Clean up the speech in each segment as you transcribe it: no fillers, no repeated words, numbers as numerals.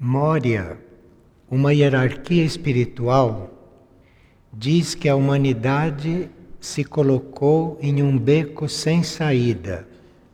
Moria, uma hierarquia espiritual, diz que a humanidade se colocou em um beco sem saída.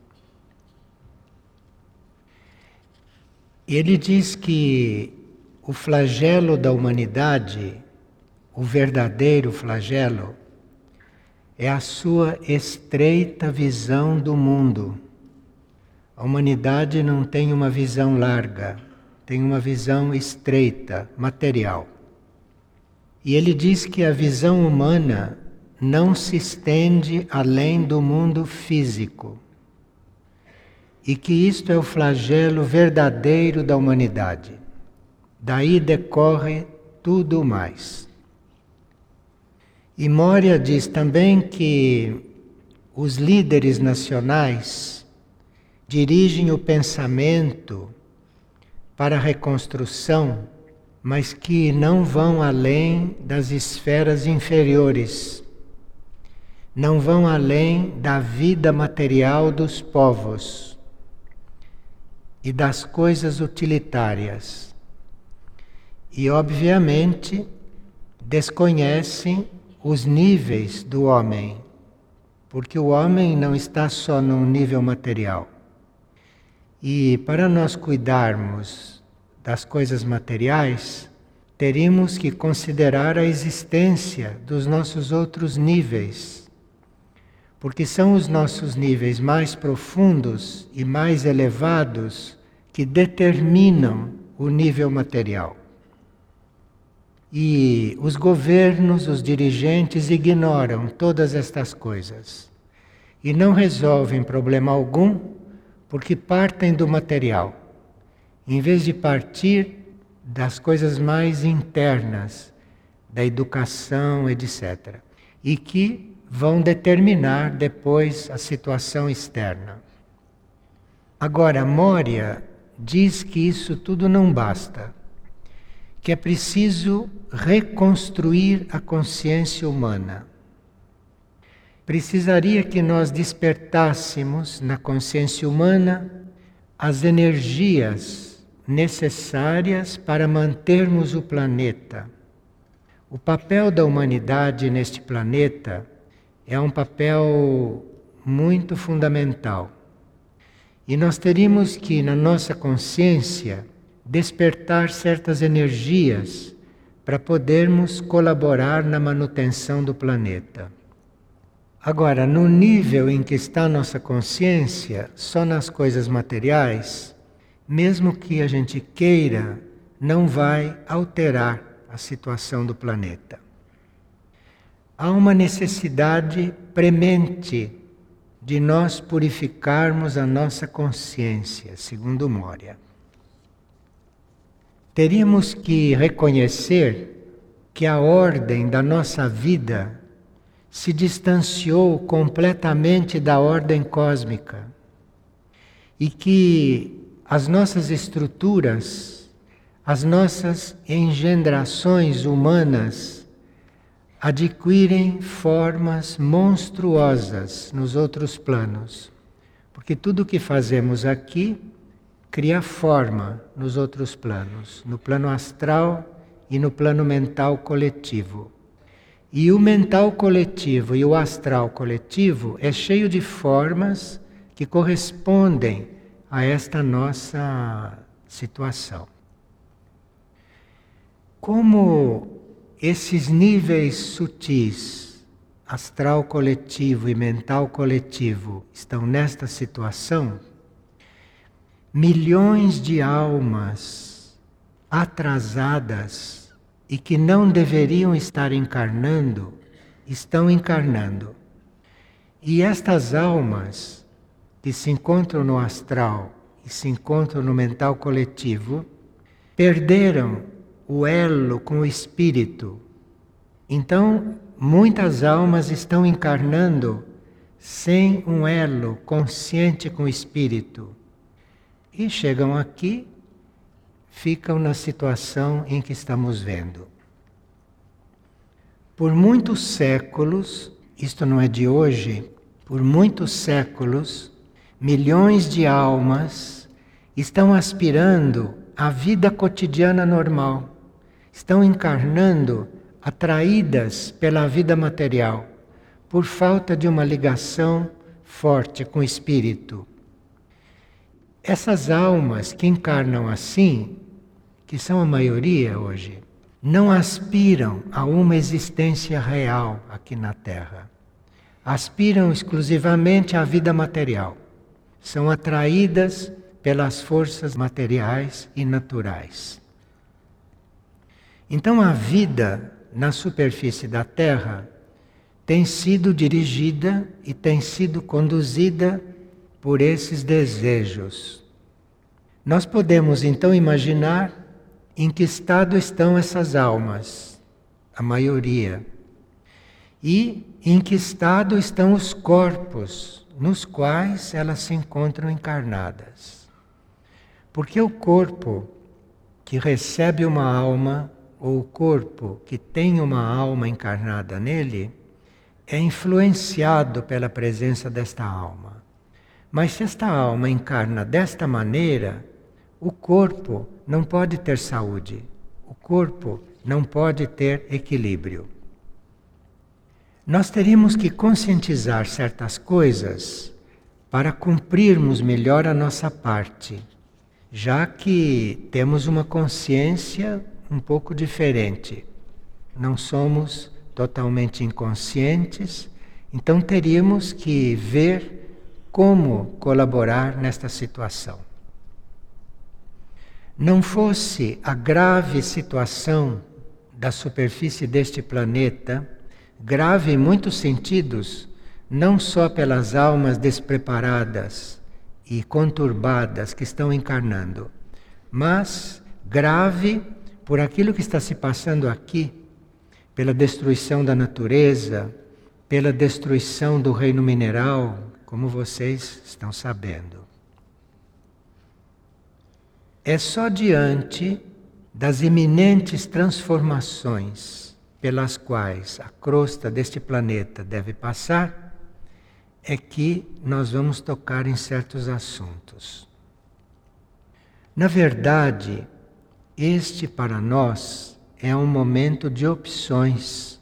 Ele diz que o flagelo da humanidade, o verdadeiro flagelo, é a sua estreita visão do mundo. A humanidade não tem uma visão larga, tem uma visão estreita, material. E ele diz que a visão humana não se estende além do mundo físico. E que isto é o flagelo verdadeiro da humanidade. Daí decorre tudo mais. E Moria diz também que os líderes nacionais dirigem o pensamento para a reconstrução, mas que não vão além das esferas inferiores, não vão além da vida material dos povos e das coisas utilitárias. E, obviamente, desconhecem os níveis do homem, porque o homem não está só num nível material. E para nós cuidarmos das coisas materiais, teríamos que considerar a existência dos nossos outros níveis, porque são os nossos níveis mais profundos e mais elevados que determinam o nível material. E os governos, os dirigentes ignoram todas estas coisas e não resolvem problema algum porque partem do material, em vez de partir das coisas mais internas, da educação, etc. E que vão determinar depois a situação externa. Agora, Moria diz que isso tudo não basta, que é preciso reconstruir a consciência humana. Precisaria que nós despertássemos na consciência humana as energias necessárias para mantermos o planeta. O papel da humanidade neste planeta é um papel muito fundamental. E nós teríamos que, na nossa consciência, despertar certas energias para podermos colaborar na manutenção do planeta. Agora, no nível em que está a nossa consciência, só nas coisas materiais, mesmo que a gente queira, não vai alterar a situação do planeta. Há uma necessidade premente de nós purificarmos a nossa consciência, segundo Moria. Teríamos que reconhecer que a ordem da nossa vida se distanciou completamente da ordem cósmica e que as nossas estruturas, as nossas engendrações humanas adquirem formas monstruosas nos outros planos, porque tudo o que fazemos aqui cria forma nos outros planos, no plano astral e no plano mental coletivo. E o mental coletivo e o astral coletivo é cheio de formas que correspondem a esta nossa situação. Como esses níveis sutis, astral coletivo e mental coletivo, estão nesta situação, milhões de almas atrasadas e que não deveriam estar encarnando, estão encarnando. E estas almas que se encontram no astral e se encontram no mental coletivo, perderam o elo com o espírito. Então, muitas almas estão encarnando sem um elo consciente com o espírito. E chegam aqui, ficam na situação em que estamos vendo. Por muitos séculos, isto não é de hoje, por muitos séculos, milhões de almas estão aspirando a vida cotidiana normal, estão encarnando atraídas pela vida material, por falta de uma ligação forte com o espírito. Essas almas que encarnam assim, que são a maioria hoje, não aspiram a uma existência real aqui na Terra. Aspiram exclusivamente à vida material. São atraídas pelas forças materiais e naturais. Então a vida na superfície da Terra tem sido dirigida e tem sido conduzida por esses desejos. Nós podemos então imaginar em que estado estão essas almas, a maioria, e em que estado estão os corpos nos quais elas se encontram encarnadas. Porque o corpo que recebe uma alma, ou o corpo que tem uma alma encarnada nele, é influenciado pela presença desta alma. Mas se esta alma encarna desta maneira, o corpo não pode ter saúde, o corpo não pode ter equilíbrio. Nós teríamos que conscientizar certas coisas para cumprirmos melhor a nossa parte, já que temos uma consciência um pouco diferente. Não somos totalmente inconscientes, então teríamos que ver como colaborar nesta situação. Não fosse a grave situação da superfície deste planeta, grave em muitos sentidos, não só pelas almas despreparadas e conturbadas que estão encarnando, mas grave por aquilo que está se passando aqui, pela destruição da natureza, pela destruição do reino mineral, como vocês estão sabendo. É só diante das iminentes transformações pelas quais a crosta deste planeta deve passar, é que nós vamos tocar em certos assuntos. Na verdade, este para nós é um momento de opções,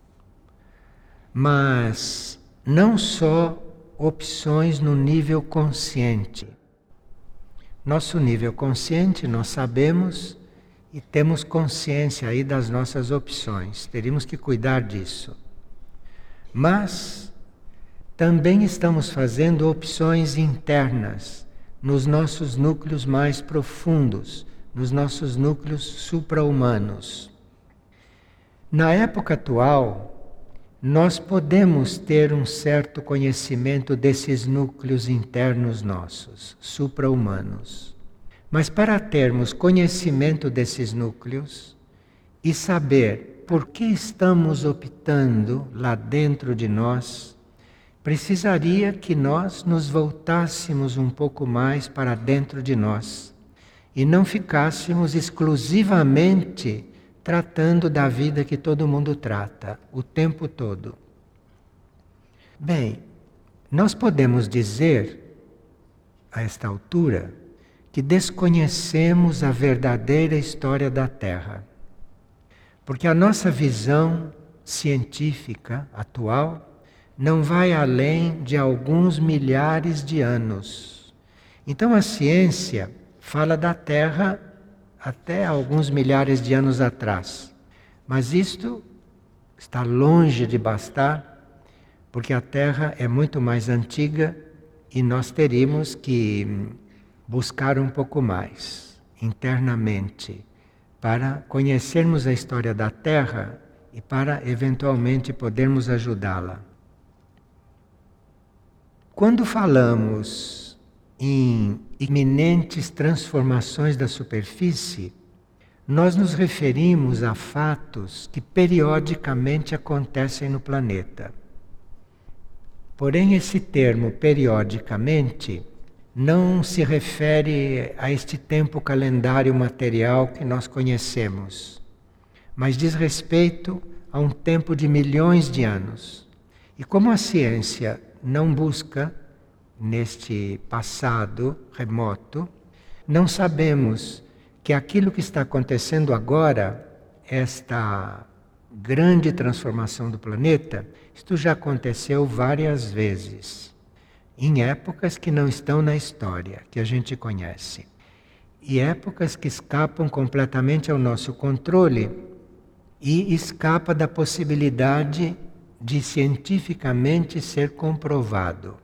mas não só opções no nível consciente. Nosso nível consciente nós sabemos e temos consciência aí das nossas opções, teríamos que cuidar disso. Mas também estamos fazendo opções internas nos nossos núcleos mais profundos, nos nossos núcleos supra-humanos. Na época atual, nós podemos ter um certo conhecimento desses núcleos internos nossos, supra-humanos. Mas para termos conhecimento desses núcleos e saber por que estamos optando lá dentro de nós, precisaria que nós nos voltássemos um pouco mais para dentro de nós e não ficássemos exclusivamente tratando da vida que todo mundo trata, o tempo todo. Bem, nós podemos dizer, a esta altura, que desconhecemos a verdadeira história da Terra. Porque a nossa visão científica atual não vai além de alguns milhares de anos. Então a ciência fala da Terra até alguns milhares de anos atrás. Mas isto está longe de bastar, porque a Terra é muito mais antiga e nós teríamos que buscar um pouco mais internamente para conhecermos a história da Terra e para eventualmente podermos ajudá-la. Quando falamos em iminentes transformações da superfície, nós nos referimos a fatos que periodicamente acontecem no planeta. Porém, esse termo periodicamente não se refere a este tempo calendário material que nós conhecemos, mas diz respeito a um tempo de milhões de anos. E como a ciência não busca neste passado remoto, não sabemos que aquilo que está acontecendo agora, esta grande transformação do planeta, isto já aconteceu várias vezes, em épocas que não estão na história, que a gente conhece. E épocas que escapam completamente ao nosso controle e escapa da possibilidade de cientificamente ser comprovado.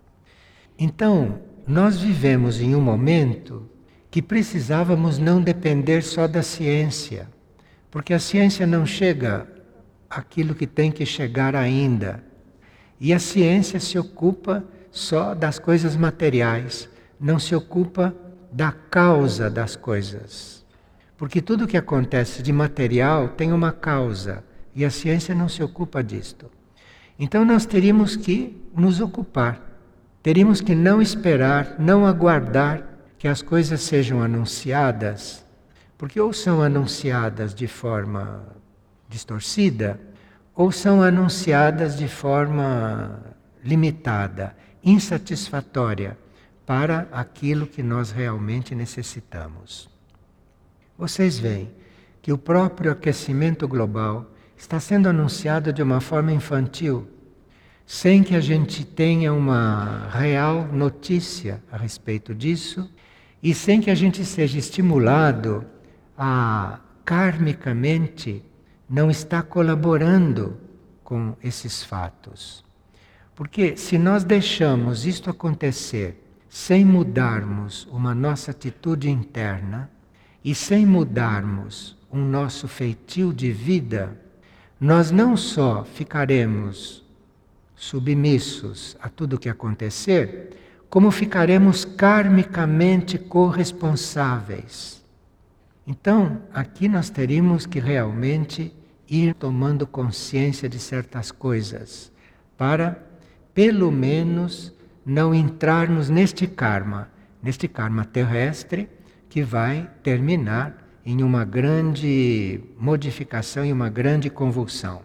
Então, nós vivemos em um momento que precisávamos não depender só da ciência, porque a ciência não chega àquilo que tem que chegar ainda. E a ciência se ocupa só das coisas materiais, não se ocupa da causa das coisas. Porque tudo que acontece de material tem uma causa, e a ciência não se ocupa disto. Então nós teríamos que nos ocupar, teríamos que não esperar, não aguardar que as coisas sejam anunciadas, porque ou são anunciadas de forma distorcida, ou são anunciadas de forma limitada, insatisfatória para aquilo que nós realmente necessitamos. Vocês veem que o próprio aquecimento global está sendo anunciado de uma forma infantil, sem que a gente tenha uma real notícia a respeito disso e sem que a gente seja estimulado a karmicamente não estar colaborando com esses fatos. Porque se nós deixamos isto acontecer sem mudarmos uma nossa atitude interna e sem mudarmos o nosso feitio de vida, nós não só ficaremos submissos a tudo o que acontecer, como ficaremos karmicamente corresponsáveis. Então, aqui nós teríamos que realmente ir tomando consciência de certas coisas, para, pelo menos, não entrarmos neste karma terrestre, que vai terminar em uma grande modificação e uma grande convulsão.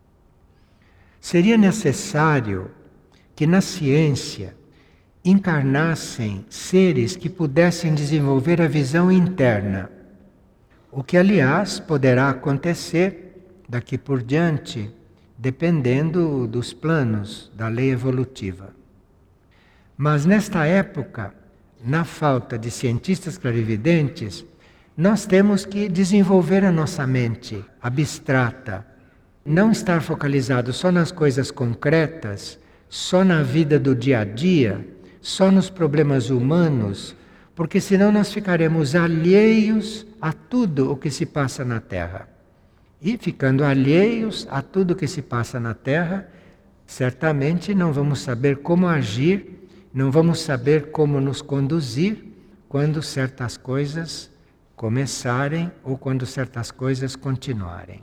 Seria necessário que na ciência encarnassem seres que pudessem desenvolver a visão interna, o que, aliás, poderá acontecer daqui por diante, dependendo dos planos da lei evolutiva. Mas nesta época, na falta de cientistas clarividentes, nós temos que desenvolver a nossa mente abstrata, não estar focalizado só nas coisas concretas, só na vida do dia a dia, só nos problemas humanos, porque senão nós ficaremos alheios a tudo o que se passa na Terra. E ficando alheios a tudo o que se passa na Terra, certamente não vamos saber como agir, não vamos saber como nos conduzir quando certas coisas começarem ou quando certas coisas continuarem.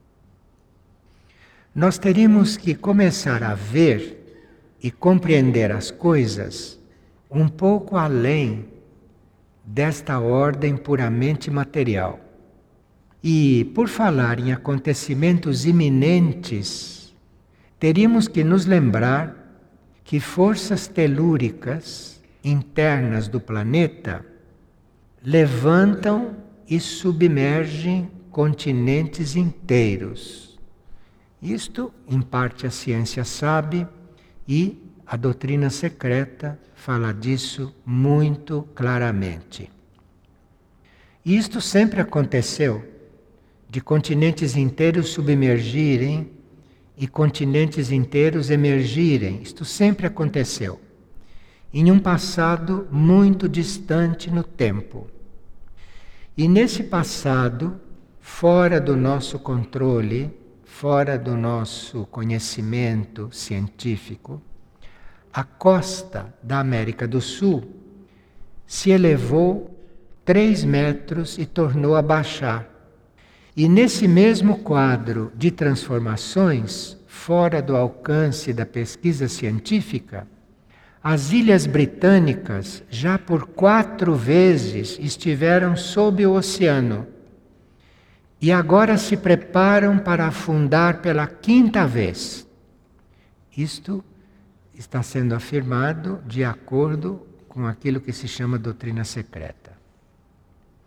Nós teríamos que começar a ver e compreender as coisas um pouco além desta ordem puramente material. E, por falar em acontecimentos iminentes, teríamos que nos lembrar que forças telúricas internas do planeta levantam e submergem continentes inteiros. Isto, em parte, a ciência sabe e a doutrina secreta fala disso muito claramente. E isto sempre aconteceu, de continentes inteiros submergirem e continentes inteiros emergirem. Isto sempre aconteceu, em um passado muito distante no tempo. E nesse passado, fora do nosso controle, fora do nosso conhecimento científico, a costa da América do Sul se elevou 3 metros e tornou a baixar. E nesse mesmo quadro de transformações, fora do alcance da pesquisa científica, as Ilhas Britânicas já por 4 vezes estiveram sob o oceano. E agora se preparam para afundar pela 5ª vez. Isto está sendo afirmado de acordo com aquilo que se chama doutrina secreta.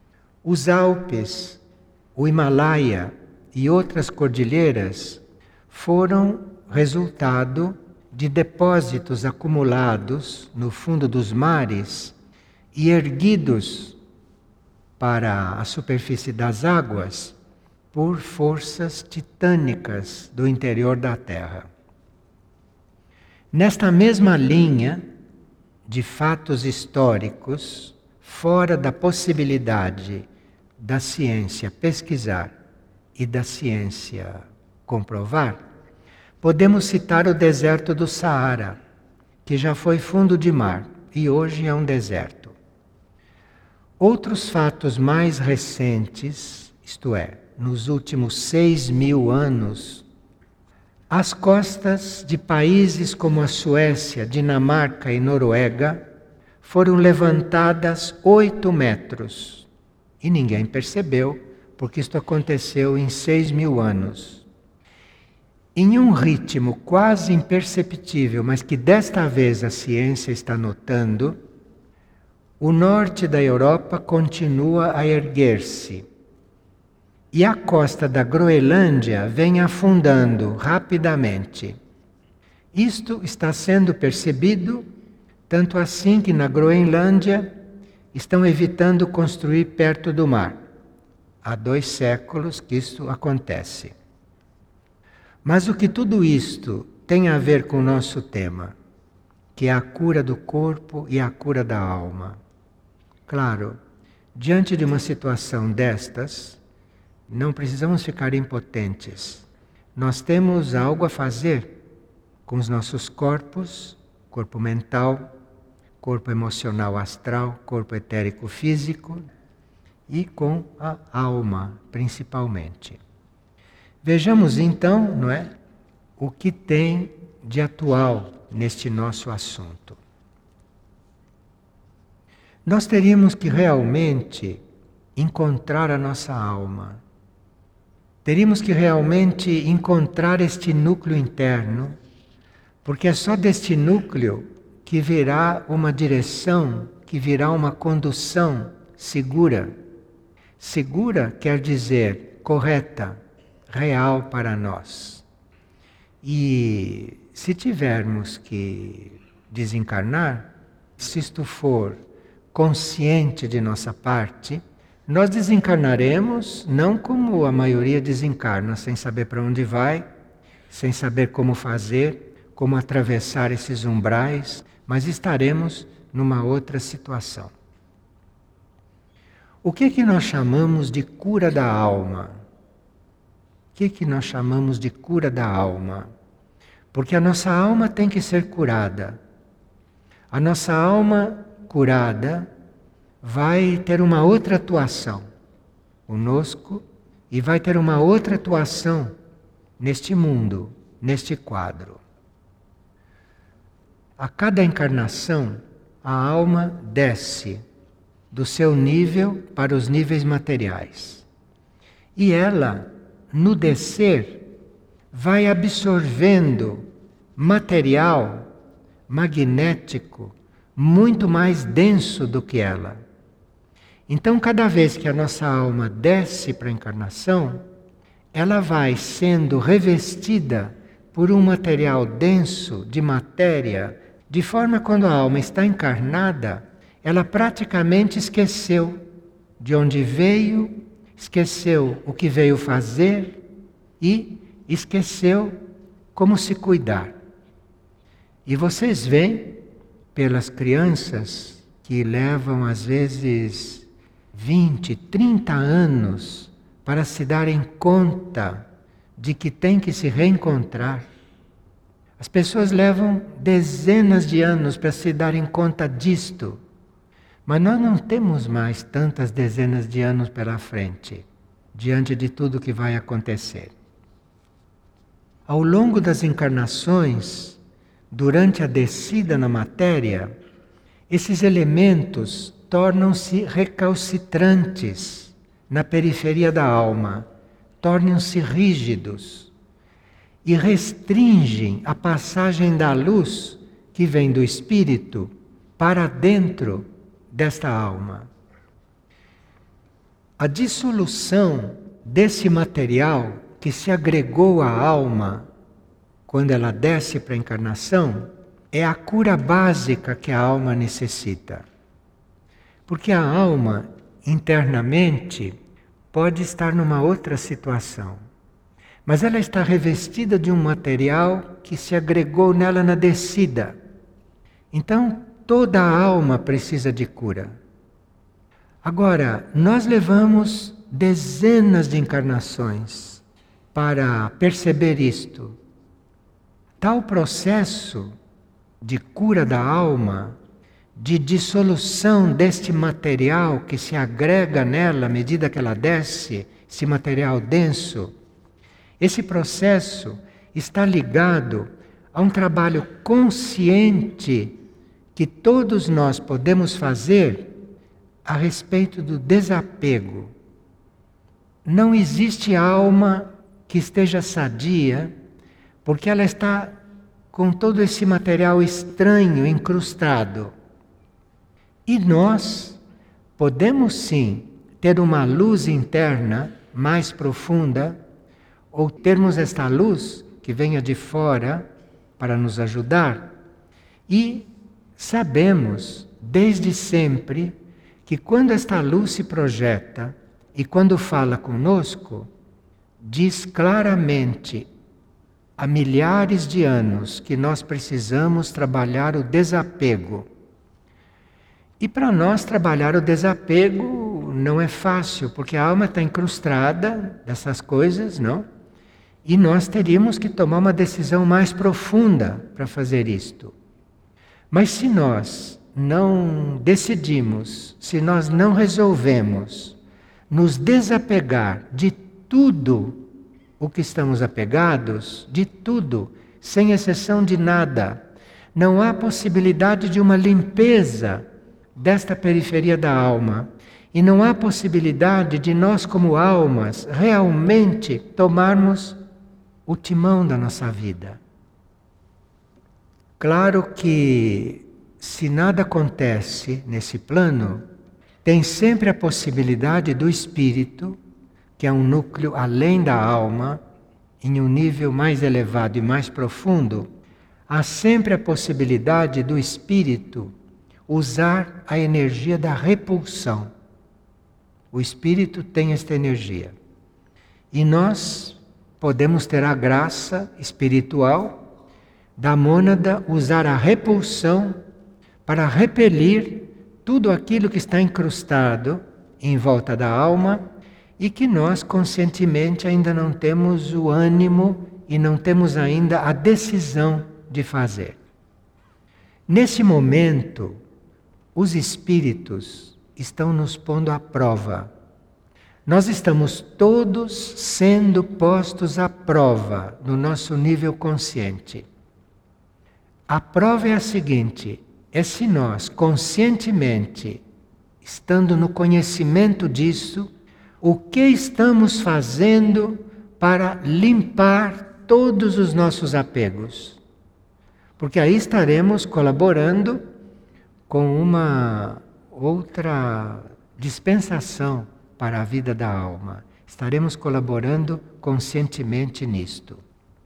Os Alpes, o Himalaia e outras cordilheiras foram resultado de depósitos acumulados no fundo dos mares e erguidos para a superfície das águas por forças titânicas do interior da Terra. Nesta mesma linha de fatos históricos, fora da possibilidade da ciência pesquisar e da ciência comprovar, podemos citar o deserto do Saara, que já foi fundo de mar e hoje é um deserto. Outros fatos mais recentes, isto é, nos últimos 6.000 anos, as costas de países como a Suécia, Dinamarca e Noruega foram levantadas 8 metros. E ninguém percebeu, porque isto aconteceu em 6.000 anos. Em um ritmo quase imperceptível, mas que desta vez a ciência está notando, o norte da Europa continua a erguer-se. E a costa da Groenlândia vem afundando rapidamente. Isto está sendo percebido, tanto assim que na Groenlândia estão evitando construir perto do mar. Há 2 séculos que isto acontece. Mas o que tudo isto tem a ver com o nosso tema, que é a cura do corpo e a cura da alma? Claro, diante de uma situação destas, não precisamos ficar impotentes. Nós temos algo a fazer com os nossos corpos, corpo mental, corpo emocional astral, corpo etérico físico e com a alma, principalmente. Vejamos então, não é, o que tem de atual neste nosso assunto. Nós teríamos que realmente encontrar a nossa alma. Teríamos que realmente encontrar este núcleo interno, porque é só deste núcleo que virá uma direção, que virá uma condução segura. Segura quer dizer correta, real para nós. E se tivermos que desencarnar, se isto for consciente de nossa parte, nós desencarnaremos não como a maioria desencarna, sem saber para onde vai, sem saber como fazer, como atravessar esses umbrais, mas estaremos numa outra situação. O que nós chamamos de cura da alma? O que nós chamamos de cura da alma? Porque a nossa alma tem que ser curada. A nossa alma curada vai ter uma outra atuação conosco e vai ter uma outra atuação neste mundo, neste quadro. A cada encarnação, a alma desce do seu nível para os níveis materiais. E ela, no descer, vai absorvendo material magnético muito mais denso do que ela. Então, cada vez que a nossa alma desce para a encarnação, ela vai sendo revestida por um material denso de matéria, de forma que quando a alma está encarnada, ela praticamente esqueceu de onde veio, esqueceu o que veio fazer e esqueceu como se cuidar. E vocês veem, pelas crianças que levam às vezes 20, 30 anos para se darem conta de que tem que se reencontrar. As pessoas levam dezenas de anos para se darem conta disto. Mas nós não temos mais tantas dezenas de anos pela frente, diante de tudo que vai acontecer. Ao longo das encarnações, durante a descida na matéria, esses elementos tornam-se recalcitrantes na periferia da alma, tornam-se rígidos e restringem a passagem da luz que vem do espírito para dentro desta alma. A dissolução desse material que se agregou à alma quando ela desce para a encarnação é a cura básica que a alma necessita. Porque a alma, internamente, pode estar numa outra situação. Mas ela está revestida de um material que se agregou nela na descida. Então, toda a alma precisa de cura. Agora, nós levamos dezenas de encarnações para perceber isto. Tal processo de cura da alma, de dissolução deste material que se agrega nela à medida que ela desce, esse material denso, esse processo está ligado a um trabalho consciente que todos nós podemos fazer a respeito do desapego. Não existe alma que esteja sadia, porque ela está com todo esse material estranho incrustado. E nós podemos sim ter uma luz interna mais profunda, ou termos esta luz que venha de fora para nos ajudar. E sabemos desde sempre que quando esta luz se projeta e quando fala conosco, diz claramente há milhares de anos que nós precisamos trabalhar o desapego. E para nós trabalhar o desapego não é fácil, porque a alma está incrustada dessas coisas, não? E nós teríamos que tomar uma decisão mais profunda para fazer isto. Mas se nós não decidimos, se nós não resolvemos nos desapegar de tudo o que estamos apegados, de tudo, sem exceção de nada, não há possibilidade de uma limpeza desta periferia da alma. E não há possibilidade de nós, como almas, realmente tomarmos o timão da nossa vida. Claro que, se nada acontece nesse plano, tem sempre a possibilidade do espírito, que é um núcleo além da alma, em um nível mais elevado e mais profundo, há sempre a possibilidade do espírito usar a energia da repulsão. O espírito tem esta energia. E nós podemos ter a graça espiritual da mônada usar a repulsão para repelir tudo aquilo que está incrustado em volta da alma e que nós conscientemente ainda não temos o ânimo e não temos ainda a decisão de fazer. Nesse momento, os espíritos estão nos pondo à prova. Nós estamos todos sendo postos à prova no nosso nível consciente. A prova é a seguinte: é se nós, conscientemente, estando no conhecimento disso, o que estamos fazendo para limpar todos os nossos apegos. Porque aí estaremos colaborando com uma outra dispensação para a vida da alma. Estaremos colaborando conscientemente nisto.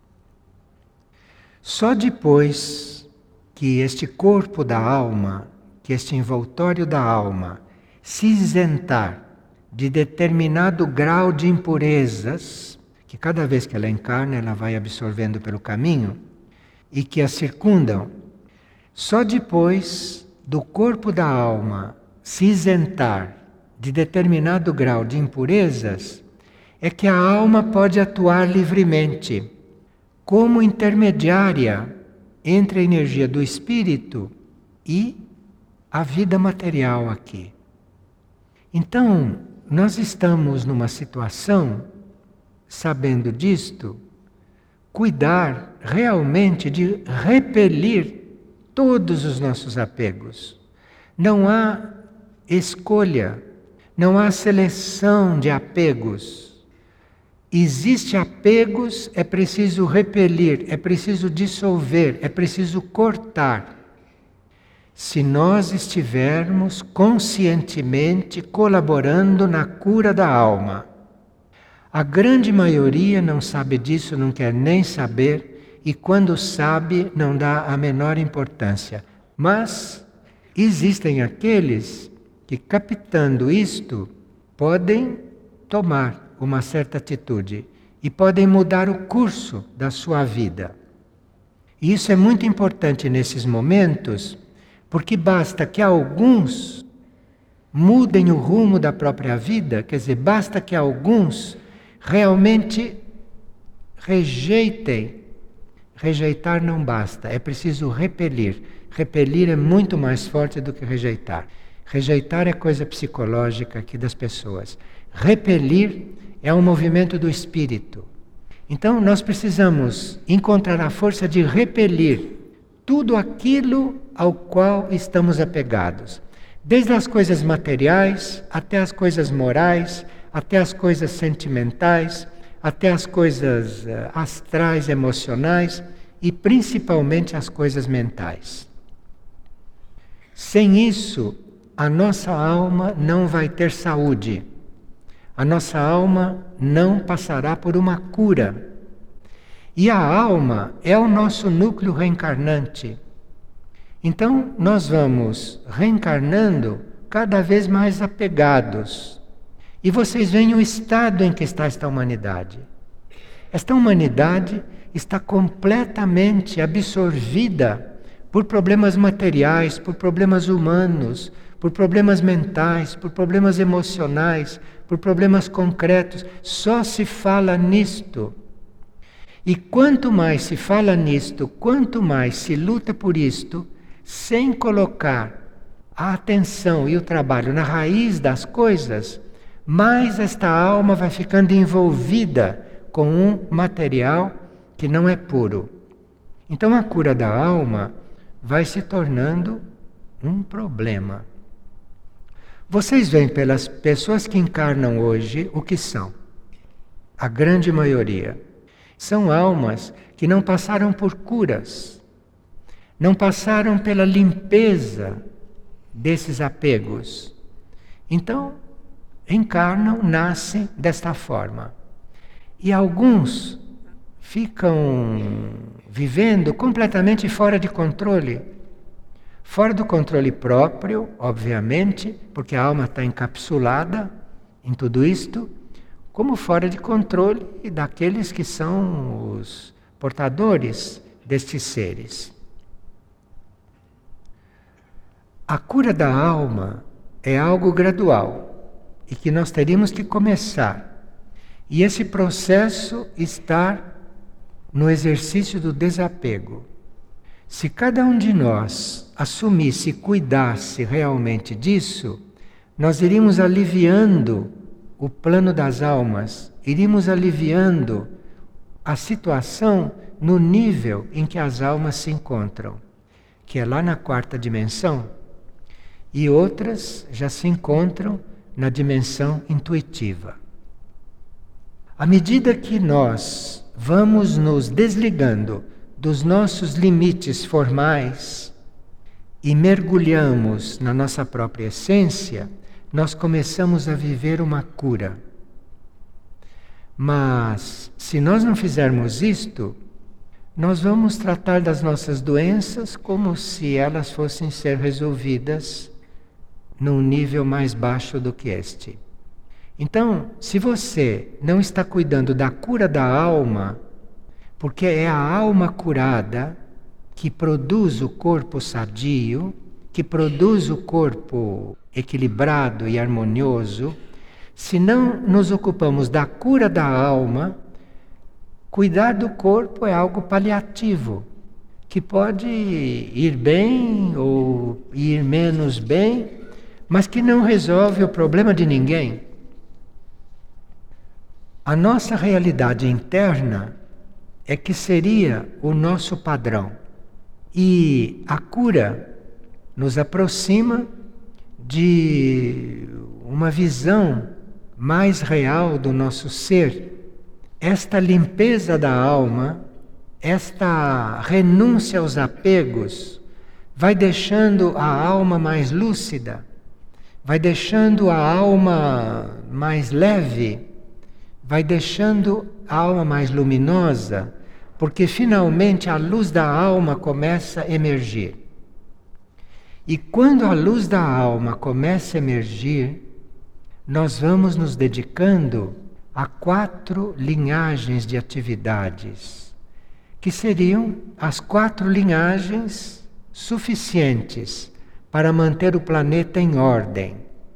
Só depois que este corpo da alma, que este envoltório da alma, se isentar de determinado grau de impurezas, que cada vez que ela encarna, ela vai absorvendo pelo caminho, e que a circundam, só depois do corpo da alma se isentar de determinado grau de impurezas, é que a alma pode atuar livremente, como intermediária entre a energia do espírito e a vida material aqui. Então, nós estamos numa situação, sabendo disto, cuidar realmente de repelir todos os nossos apegos. Não há escolha, não há seleção de apegos. Existe apegos, é preciso repelir, é preciso dissolver, é preciso cortar. se nós estivermos conscientemente colaborando na cura da alma. A grande maioria não sabe disso, não quer nem saber, e quando sabe, não dá a menor importância. Mas existem aqueles que, captando isto, podem tomar uma certa atitude e podem mudar o curso da sua vida. E isso é muito importante nesses momentos, porque basta que alguns mudem o rumo da própria vida, quer dizer, basta que alguns realmente rejeitem. Rejeitar não basta, é preciso repelir. Repelir é muito mais forte do que rejeitar. Rejeitar é coisa psicológica aqui das pessoas. Repelir é um movimento do espírito. Então nós precisamos encontrar a força de repelir tudo aquilo ao qual estamos apegados. Desde as coisas materiais, até as coisas morais, até as coisas sentimentais, até as coisas astrais, emocionais e principalmente as coisas mentais. Sem isso, a nossa alma não vai ter saúde. A nossa alma não passará por uma cura. E a alma é o nosso núcleo reencarnante. Então, nós vamos reencarnando cada vez mais apegados. E vocês veem o estado em que está esta humanidade. Esta humanidade está completamente absorvida por problemas materiais, por problemas humanos, por problemas mentais, por problemas emocionais, por problemas concretos. Só se fala nisto. E quanto mais se fala nisto, quanto mais se luta por isto, sem colocar a atenção e o trabalho na raiz das coisas, mais esta alma vai ficando envolvida com um material que não é puro. Então a cura da alma vai se tornando um problema. Vocês veem pelas pessoas que encarnam hoje o que são. A grande maioria são almas que não passaram por curas, não passaram pela limpeza desses apegos. Então, encarnam, nascem desta forma. E alguns ficam vivendo completamente fora de controle. Fora do controle próprio, obviamente, porque a alma está encapsulada em tudo isto, como fora de controle daqueles que são os portadores destes seres. A cura da alma é algo gradual e que nós teríamos que começar. E esse processo está no exercício do desapego. Se cada um de nós assumisse e cuidasse realmente disso, nós iríamos aliviando o plano das almas, iríamos aliviando a situação no nível em que as almas se encontram, que é lá na 4ª dimensão, e outras já se encontram na dimensão intuitiva. À medida que nós vamos nos desligando dos nossos limites formais e mergulhamos na nossa própria essência, nós começamos a viver uma cura. Mas, se nós não fizermos isto, nós vamos tratar das nossas doenças como se elas fossem ser resolvidas num nível mais baixo do que este. Então, se você não está cuidando da cura da alma, porque é a alma curada que produz o corpo sadio, que produz o corpo equilibrado e harmonioso, se não nos ocupamos da cura da alma, cuidar do corpo é algo paliativo, que pode ir bem ou ir menos bem, mas que não resolve o problema de ninguém. A nossa realidade interna é que seria o nosso padrão. E a cura nos aproxima de uma visão mais real do nosso ser. Esta limpeza da alma, esta renúncia aos apegos, vai deixando a alma mais lúcida, vai deixando a alma mais leve, vai deixando a alma mais luminosa, porque finalmente a luz da alma começa a emergir. E quando a luz da alma começa a emergir, nós vamos nos dedicando a 4 linhagens de atividades, que seriam as 4 linhagens suficientes para manter o planeta em ordem.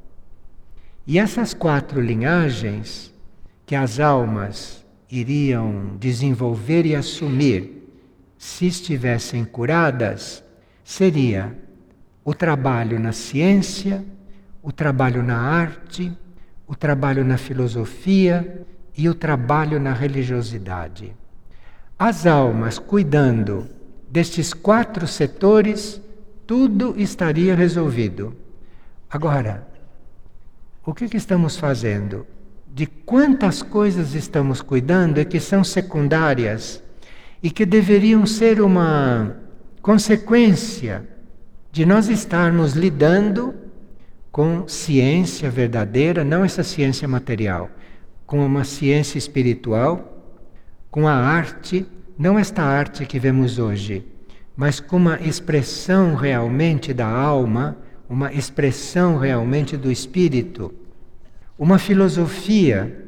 E essas 4 linhagens que as almas iriam desenvolver e assumir se estivessem curadas, seria o trabalho na ciência, o trabalho na arte, o trabalho na filosofia e o trabalho na religiosidade. As almas cuidando destes 4 setores, tudo estaria resolvido. Agora, o que estamos fazendo? De quantas coisas estamos cuidando e que são secundárias e que deveriam ser uma consequência de nós estarmos lidando com ciência verdadeira, não essa ciência material, com uma ciência espiritual, com a arte, não esta arte que vemos hoje, mas com uma expressão realmente da alma, uma expressão realmente do espírito, uma filosofia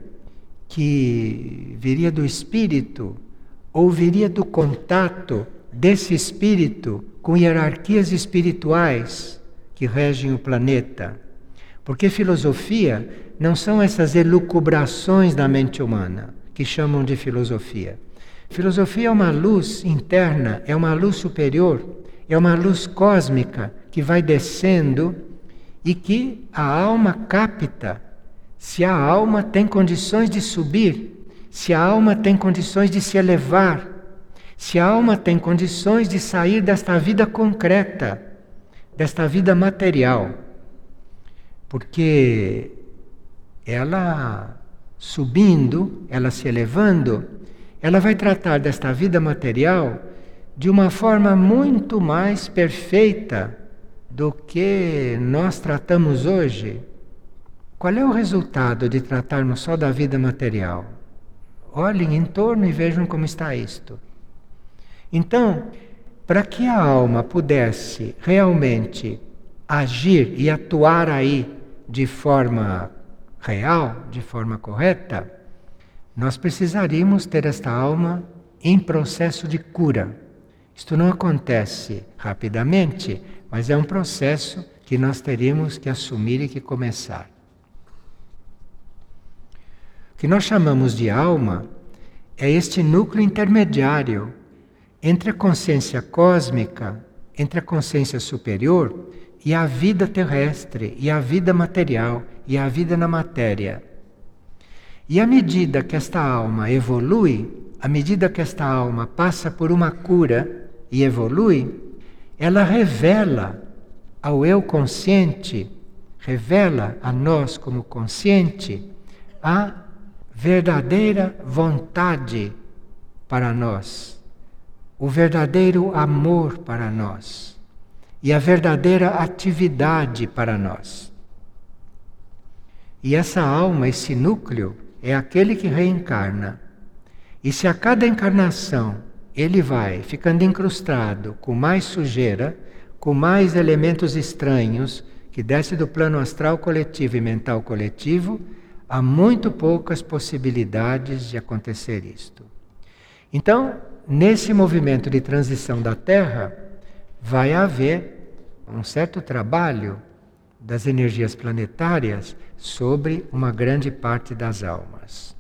que viria do espírito ou viria do contato desse espírito com hierarquias espirituais que regem o planeta. Porque filosofia não são essas elucubrações da mente humana, que chamam de filosofia. Filosofia é uma luz interna, é uma luz superior, é uma luz cósmica que vai descendo e que a alma capta. Se a alma tem condições de subir, se a alma tem condições de se elevar, se a alma tem condições de sair desta vida concreta, desta vida material, porque ela subindo, ela se elevando, ela vai tratar desta vida material de uma forma muito mais perfeita do que nós tratamos hoje. Qual é o resultado de tratarmos só da vida material? Olhem em torno e vejam como está isto. Então, para que a alma pudesse realmente agir e atuar aí de forma real, de forma correta, nós precisaríamos ter esta alma em processo de cura. Isto não acontece rapidamente, mas é um processo que nós teríamos que assumir e que começar. O que nós chamamos de alma é este núcleo intermediário entre a consciência cósmica, entre a consciência superior e a vida terrestre, e a vida material, e a vida na matéria. E à medida que esta alma evolui, à medida que esta alma passa por uma cura e evolui, ela revela ao eu consciente, revela a nós como consciente, a verdadeira vontade para nós, o verdadeiro amor para nós e a verdadeira atividade para nós. E essa alma, esse núcleo, é aquele que reencarna. E se a cada encarnação ele vai ficando incrustado com mais sujeira, com mais elementos estranhos que desce do plano astral coletivo e mental coletivo, há muito poucas possibilidades de acontecer isto. Então, nesse movimento de transição da Terra, vai haver um certo trabalho das energias planetárias sobre uma grande parte das almas.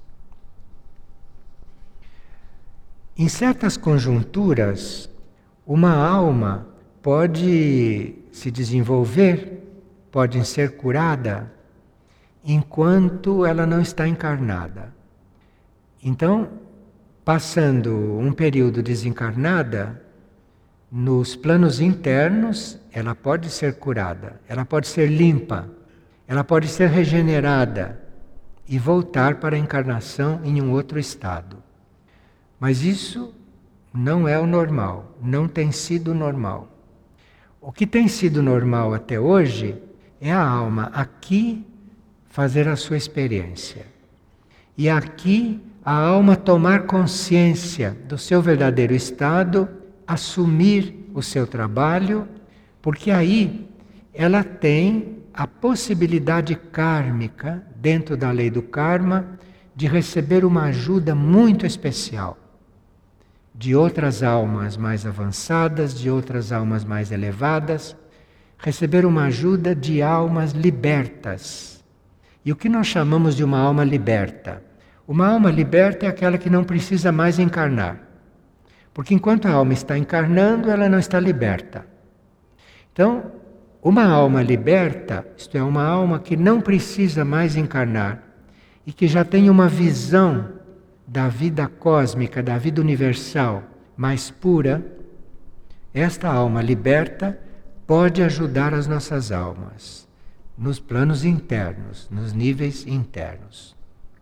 Em certas conjunturas, uma alma pode se desenvolver, pode ser curada, enquanto ela não está encarnada. Então, passando um período desencarnada, nos planos internos, ela pode ser curada, ela pode ser limpa, ela pode ser regenerada e voltar para a encarnação em um outro estado. Mas isso não é o normal, não tem sido normal. O que tem sido normal até hoje é a alma aqui fazer a sua experiência. E aqui a alma tomar consciência do seu verdadeiro estado, assumir o seu trabalho, porque aí ela tem a possibilidade kármica, dentro da lei do karma, de receber uma ajuda muito especial de outras almas mais avançadas, de outras almas mais elevadas, receber uma ajuda de almas libertas. E o que nós chamamos de uma alma liberta? Uma alma liberta é aquela que não precisa mais encarnar. Porque enquanto a alma está encarnando, ela não está liberta. Então, uma alma liberta, isto é, uma alma que não precisa mais encarnar e que já tem uma visão da vida cósmica, da vida universal mais pura, esta alma liberta pode ajudar as nossas almas nos planos internos, nos níveis internos.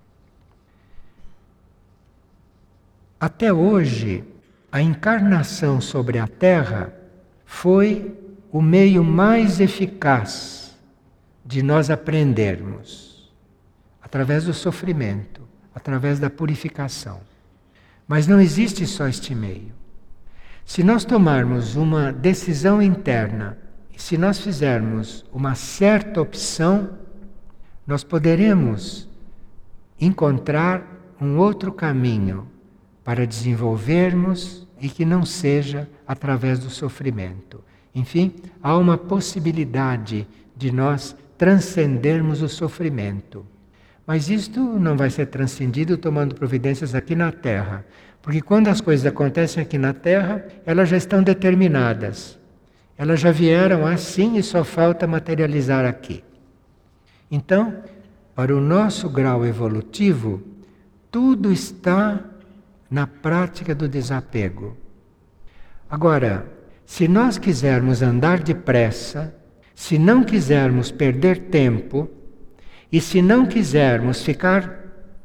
Até hoje, a encarnação sobre a Terra foi o meio mais eficaz de nós aprendermos, através do sofrimento, através da purificação. Mas não existe só este meio. Se nós tomarmos uma decisão interna, e se nós fizermos uma certa opção, nós poderemos encontrar um outro caminho para desenvolvermos e que não seja através do sofrimento. Enfim, há uma possibilidade de nós transcendermos o sofrimento. Mas isto não vai ser transcendido tomando providências aqui na Terra. Porque quando as coisas acontecem aqui na Terra, elas já estão determinadas. Elas já vieram assim e só falta materializar aqui. Então, para o nosso grau evolutivo, tudo está na prática do desapego. Agora, se nós quisermos andar depressa, se não quisermos perder tempo, e se não quisermos ficar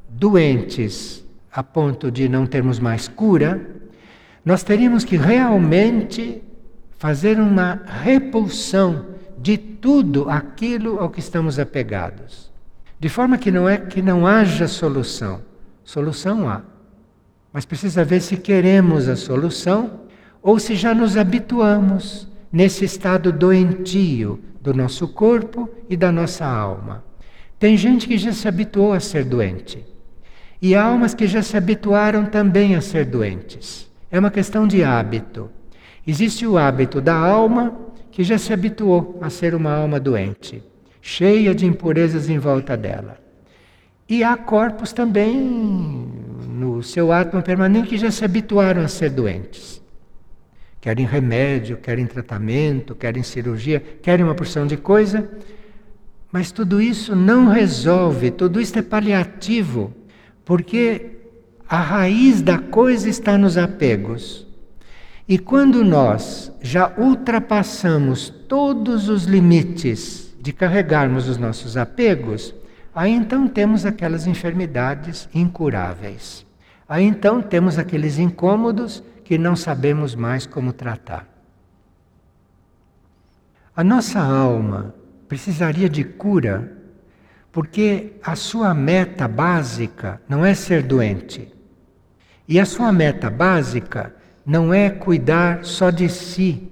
doentes a ponto de não termos mais cura, nós teríamos que realmente fazer uma repulsão de tudo aquilo ao que estamos apegados. De forma que não é que não haja solução. Solução há. Mas precisa ver se queremos a solução ou se já nos habituamos nesse estado doentio do nosso corpo e da nossa alma. Tem gente que já se habituou a ser doente. E há almas que já se habituaram também a ser doentes. É uma questão de hábito. Existe o hábito da alma que já se habituou a ser uma alma doente, cheia de impurezas em volta dela. E há corpos também no seu átomo permanente que já se habituaram a ser doentes. Querem remédio, querem tratamento, querem cirurgia, querem uma porção de coisa. Mas tudo isso não resolve, tudo isso é paliativo, porque a raiz da coisa está nos apegos. E quando nós já ultrapassamos todos os limites de carregarmos os nossos apegos, aí então temos aquelas enfermidades incuráveis. Aí então temos aqueles incômodos que não sabemos mais como tratar. A nossa alma precisaria de cura, porque a sua meta básica não é ser doente. E a sua meta básica não é cuidar só de si.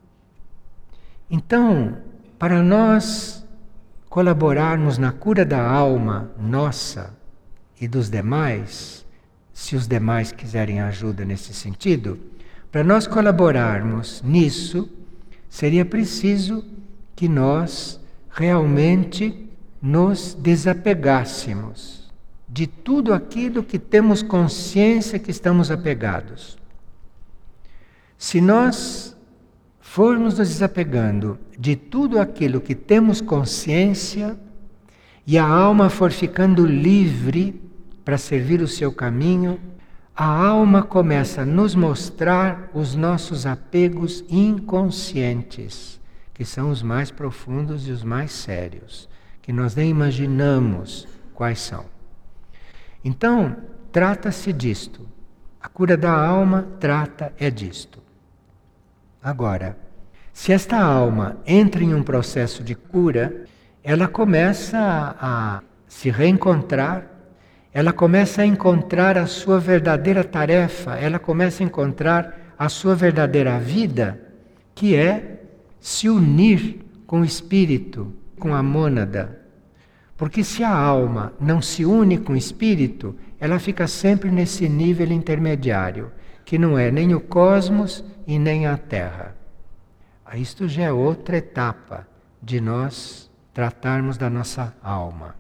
Então, para nós colaborarmos na cura da alma nossa e dos demais, se os demais quiserem ajuda nesse sentido, para nós colaborarmos nisso, seria preciso que nós realmente nos desapegássemos de tudo aquilo que temos consciência que estamos apegados. Se nós formos nos desapegando de tudo aquilo que temos consciência e a alma for ficando livre para servir o seu caminho, a alma começa a nos mostrar os nossos apegos inconscientes, que são os mais profundos e os mais sérios, que nós nem imaginamos quais são. Então, trata-se disto. A cura da alma trata disto. Agora, Se esta alma entra em um processo de cura, ela começa a se reencontrar, ela começa a encontrar a sua verdadeira tarefa, ela começa a encontrar a sua verdadeira vida, que é se unir com o espírito, com a mônada. Porque se a alma não se une com o espírito, ela fica sempre nesse nível intermediário, que não é nem o cosmos e nem a Terra. Isto já é outra etapa de nós tratarmos da nossa alma.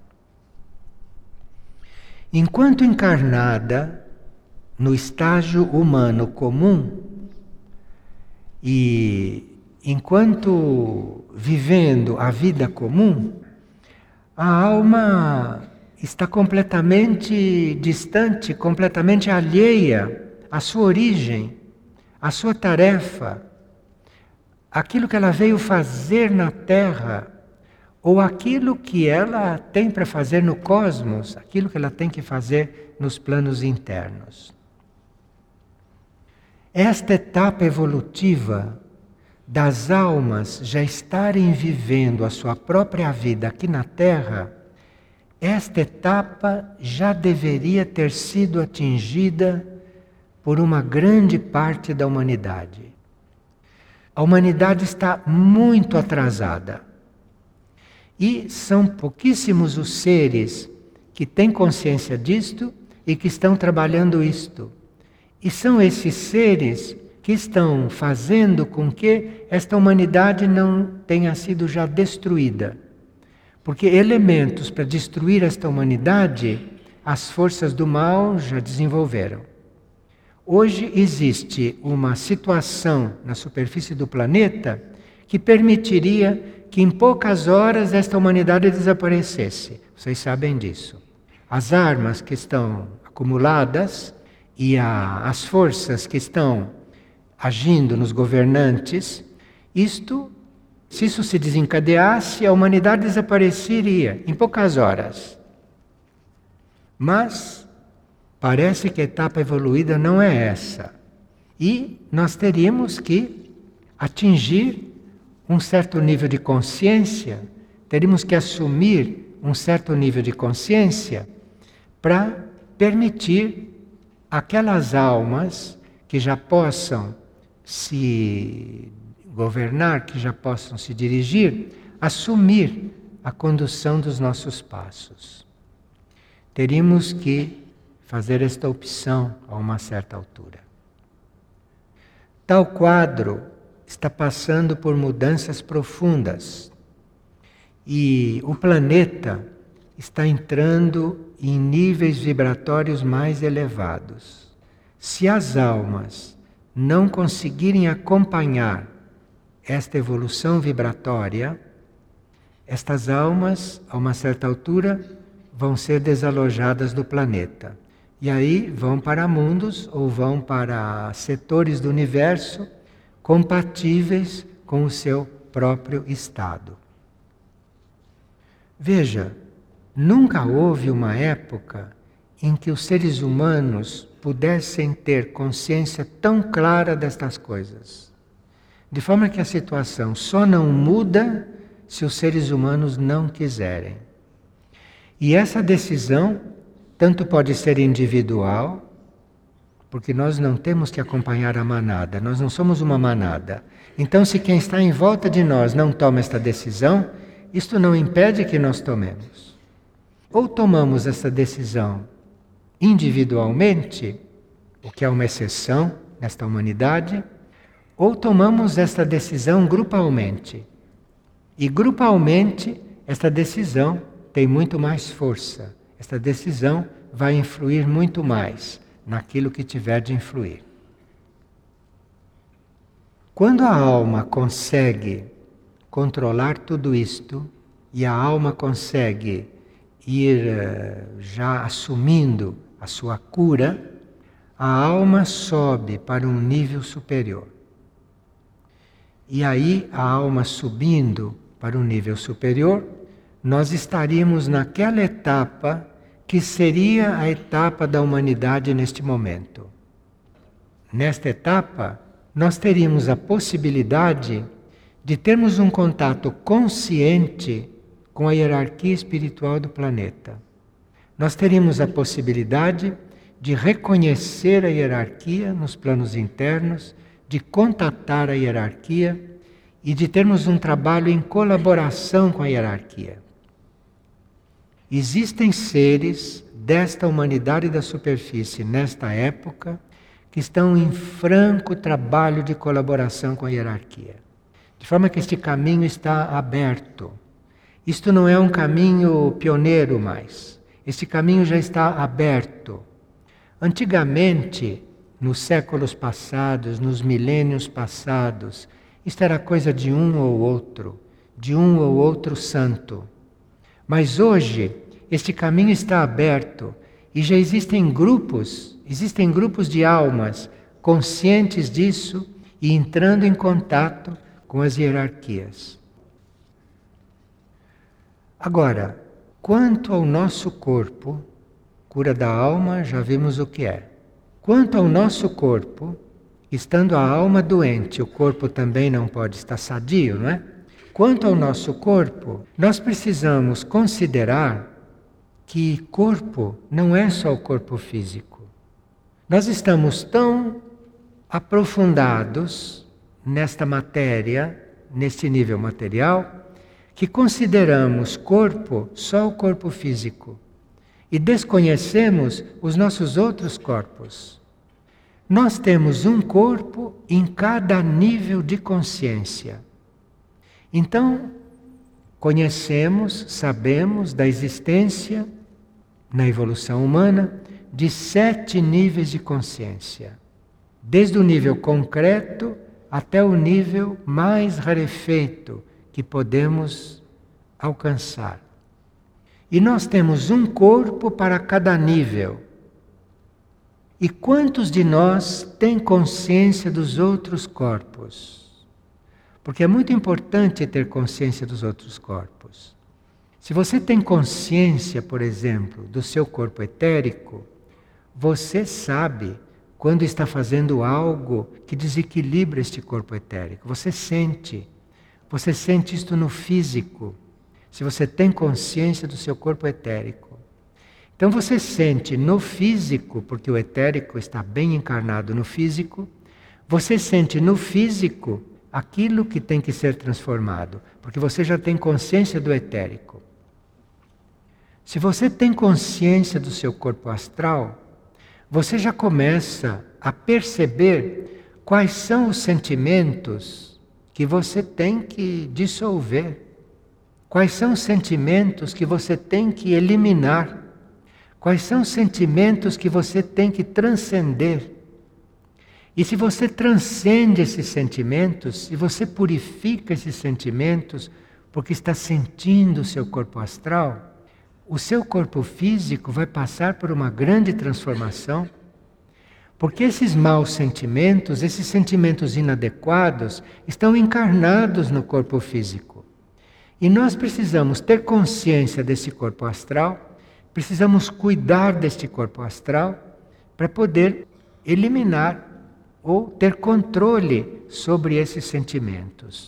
Enquanto encarnada no estágio humano comum e enquanto vivendo a vida comum, a alma está completamente distante, completamente alheia à sua origem, à sua tarefa, aquilo que ela veio fazer na Terra, ou aquilo que ela tem para fazer no cosmos, aquilo que ela tem que fazer nos planos internos. Esta etapa evolutiva das almas já estarem vivendo a sua própria vida aqui na Terra, esta etapa já deveria ter sido atingida por uma grande parte da humanidade. A humanidade está muito atrasada. E são pouquíssimos os seres que têm consciência disto e que estão trabalhando isto. E são esses seres que estão fazendo com que esta humanidade não tenha sido já destruída. Porque elementos para destruir esta humanidade, as forças do mal já desenvolveram. Hoje existe uma situação na superfície do planeta que permitiria que em poucas horas esta humanidade desaparecesse. Vocês sabem disso. As armas que estão acumuladas e as forças que estão agindo nos governantes, se isso se desencadeasse, a humanidade desapareceria em poucas horas. Mas parece que a etapa evoluída não é essa. E nós teríamos que atingir um certo nível de consciência, teríamos que assumir um certo nível de consciência para permitir aquelas almas que já possam se governar, que já possam se dirigir, assumir a condução dos nossos passos. Teríamos que fazer esta opção a uma certa altura. Tal quadro está passando por mudanças profundas e o planeta está entrando em níveis vibratórios mais elevados. Se as almas não conseguirem acompanhar esta evolução vibratória, estas almas, a uma certa altura, vão ser desalojadas do planeta. E aí vão para mundos ou vão para setores do universo compatíveis com o seu próprio estado. Veja, nunca houve uma época em que os seres humanos pudessem ter consciência tão clara destas coisas. De forma que a situação só não muda se os seres humanos não quiserem. E essa decisão tanto pode ser individual, porque nós não temos que acompanhar a manada, nós não somos uma manada. Então, se quem está em volta de nós não toma esta decisão, isto não impede que nós tomemos. Ou tomamos essa decisão individualmente, o que é uma exceção nesta humanidade, ou tomamos esta decisão grupalmente. E grupalmente, esta decisão tem muito mais força. Esta decisão vai influir muito mais naquilo que tiver de influir. Quando a alma consegue controlar tudo isto, e a alma consegue ir já assumindo a sua cura, a alma sobe para um nível superior. E aí, a alma subindo para um nível superior, nós estaríamos naquela etapa que seria a etapa da humanidade neste momento. Nesta etapa, nós teríamos a possibilidade de termos um contato consciente com a hierarquia espiritual do planeta. Nós teríamos a possibilidade de reconhecer a hierarquia nos planos internos, de contatar a hierarquia e de termos um trabalho em colaboração com a hierarquia. Existem seres desta humanidade da superfície, nesta época, que estão em franco trabalho de colaboração com a hierarquia. De forma que este caminho está aberto. Isto não é um caminho pioneiro mais. Este caminho já está aberto. Antigamente, nos séculos passados, nos milênios passados, isto era coisa de um ou outro santo. Mas hoje, este caminho está aberto e já existem grupos de almas conscientes disso e entrando em contato com as hierarquias. Agora, quanto ao nosso corpo, cura da alma, já vimos o que é. Quanto ao nosso corpo, estando a alma doente, o corpo também não pode estar sadio, não é? Quanto ao nosso corpo, nós precisamos considerar que corpo não é só o corpo físico. Nós estamos tão aprofundados nesta matéria, neste nível material, que consideramos corpo só o corpo físico e desconhecemos os nossos outros corpos. Nós temos um corpo em cada nível de consciência. Então, conhecemos, sabemos da existência, na evolução humana, de 7 níveis de consciência. Desde o nível concreto até o nível mais rarefeito que podemos alcançar. E nós temos um corpo para cada nível. E quantos de nós têm consciência dos outros corpos? Porque é muito importante ter consciência dos outros corpos. Se você tem consciência, por exemplo, do seu corpo etérico, você sabe quando está fazendo algo que desequilibra este corpo etérico. Você sente isto no físico, se você tem consciência do seu corpo etérico. Então você sente no físico, porque o etérico está bem encarnado no físico, você sente no físico aquilo que tem que ser transformado, porque você já tem consciência do etérico. Se você tem consciência do seu corpo astral, você já começa a perceber quais são os sentimentos que você tem que dissolver, quais são os sentimentos que você tem que eliminar, quais são os sentimentos que você tem que transcender. E se você transcende esses sentimentos, se você purifica esses sentimentos, porque está sentindo o seu corpo astral, o seu corpo físico vai passar por uma grande transformação, porque esses maus sentimentos, esses sentimentos inadequados, estão encarnados no corpo físico. E nós precisamos ter consciência desse corpo astral, precisamos cuidar deste corpo astral para poder eliminar ou ter controle sobre esses sentimentos.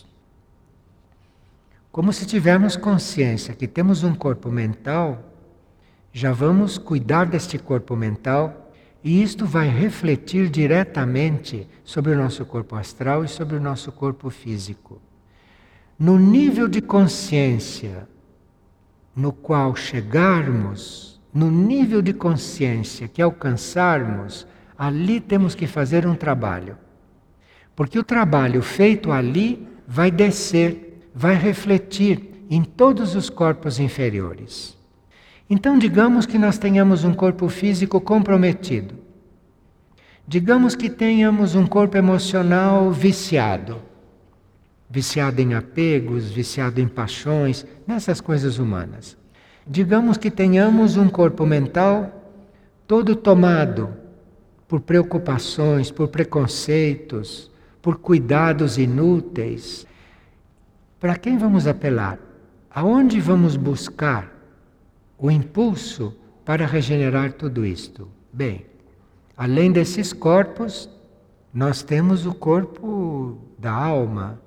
Como se tivermos consciência que temos um corpo mental, já vamos cuidar deste corpo mental e isto vai refletir diretamente sobre o nosso corpo astral e sobre o nosso corpo físico. No nível de consciência no qual chegarmos, no nível de consciência que alcançarmos, ali temos que fazer um trabalho. Porque o trabalho feito ali vai descer, vai refletir em todos os corpos inferiores. Então, digamos que nós tenhamos um corpo físico comprometido. Digamos que tenhamos um corpo emocional viciado. Viciado em apegos, viciado em paixões, nessas coisas humanas. Digamos que tenhamos um corpo mental todo tomado por preocupações, por preconceitos, por cuidados inúteis. Para quem vamos apelar? Aonde vamos buscar o impulso para regenerar tudo isto? Bem, além desses corpos, nós temos o corpo da alma,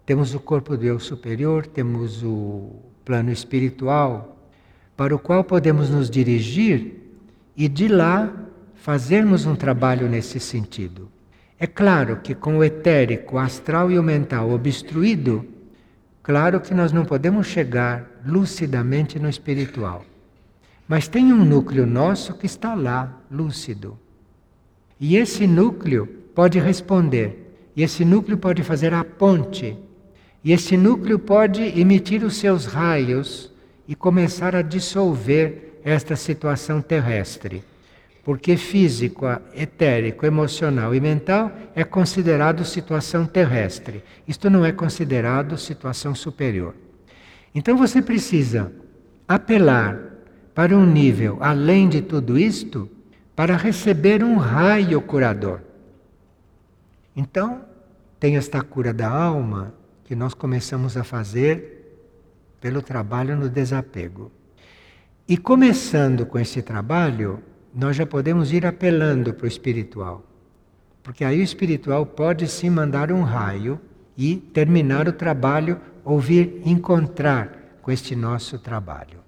Temos o corpo do eu superior, temos o plano espiritual, para o qual podemos nos dirigir e de lá fazermos um trabalho nesse sentido. É claro que com o etérico, o astral e o mental obstruído, claro que nós não podemos chegar lucidamente no espiritual. Mas tem um núcleo nosso que está lá, lúcido. E esse núcleo pode responder, e esse núcleo pode fazer a ponte, e esse núcleo pode emitir os seus raios e começar a dissolver esta situação terrestre. Porque físico, etérico, emocional e mental é considerado situação terrestre. Isto não é considerado situação superior. Então você precisa apelar para um nível além de tudo isto para receber um raio curador. Então, tem esta cura da alma que nós começamos a fazer pelo trabalho no desapego. E começando com esse trabalho, nós já podemos ir apelando para o espiritual. Porque aí o espiritual pode sim mandar um raio e terminar o trabalho ou vir encontrar com este nosso trabalho.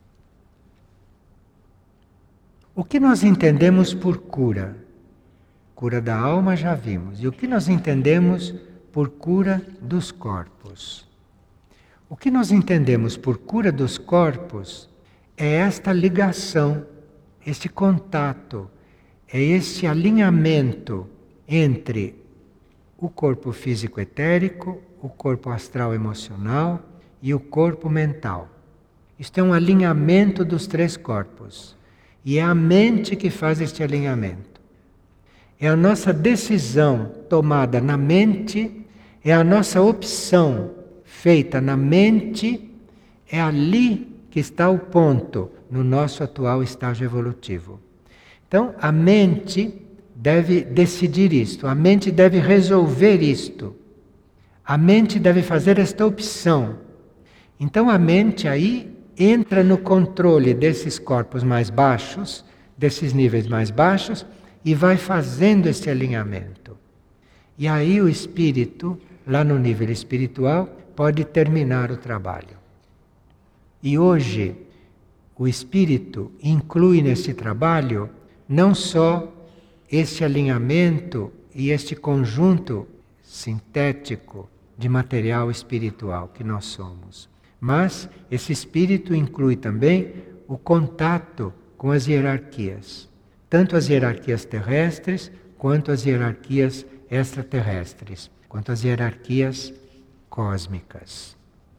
O que nós entendemos por cura? Cura da alma já vimos. E o que nós entendemos por cura dos corpos? O que nós entendemos por cura dos corpos é esta ligação, este contato, é este alinhamento entre o corpo físico etérico, o corpo astral emocional e o corpo mental. Isto é um alinhamento dos três corpos. E é a mente que faz este alinhamento. É a nossa decisão tomada na mente, é a nossa opção feita na mente, é ali que está o ponto no nosso atual estágio evolutivo. Então, a mente deve decidir isto, a mente deve resolver isto, a mente deve fazer esta opção. Então, a mente aí entra no controle desses corpos mais baixos, desses níveis mais baixos, e vai fazendo esse alinhamento. E aí o espírito, lá no nível espiritual, pode terminar o trabalho. E hoje, o espírito inclui nesse trabalho não só este alinhamento e este conjunto sintético de material espiritual que nós somos, mas esse espírito inclui também o contato com as hierarquias, tanto as hierarquias terrestres quanto as hierarquias extraterrestres, quanto as hierarquias cósmicas.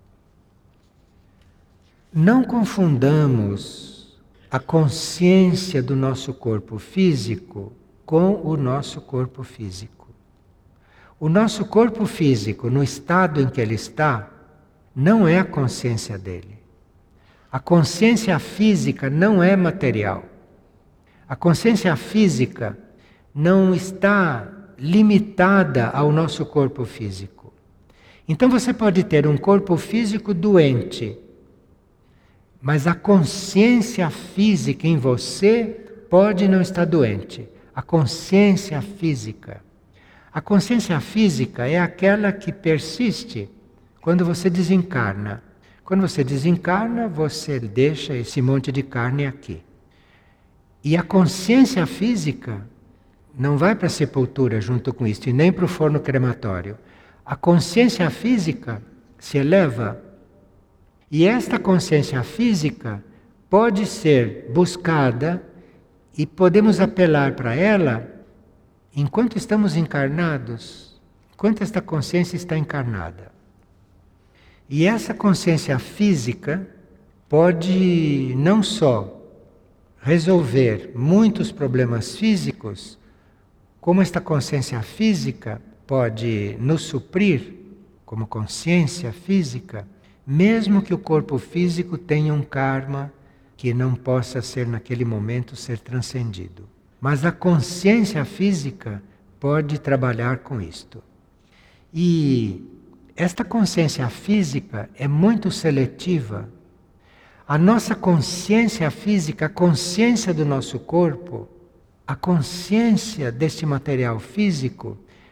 Não confundamos a consciência do nosso corpo físico com o nosso corpo físico. O nosso corpo físico, no estado em que ele está, não é a consciência dele. A consciência física não é material. A consciência física não está limitada ao nosso corpo físico. Então você pode ter um corpo físico doente, mas a consciência física em você pode não estar doente. A consciência física. A consciência física é aquela que persiste quando você desencarna. Quando você desencarna, você deixa esse monte de carne aqui. E a consciência física não vai para a sepultura junto com isso, e nem para o forno crematório. A consciência física se eleva. E esta consciência física pode ser buscada e podemos apelar para ela enquanto estamos encarnados, enquanto esta consciência está encarnada. E essa consciência física pode não só resolver muitos problemas físicos, como esta consciência física pode nos suprir, como consciência física, mesmo que o corpo físico tenha um karma que não possa ser naquele momento ser transcendido. Mas a consciência física pode trabalhar com isto. E esta consciência física é muito seletiva. A nossa consciência física, a consciência do nosso corpo, a consciência deste material físico,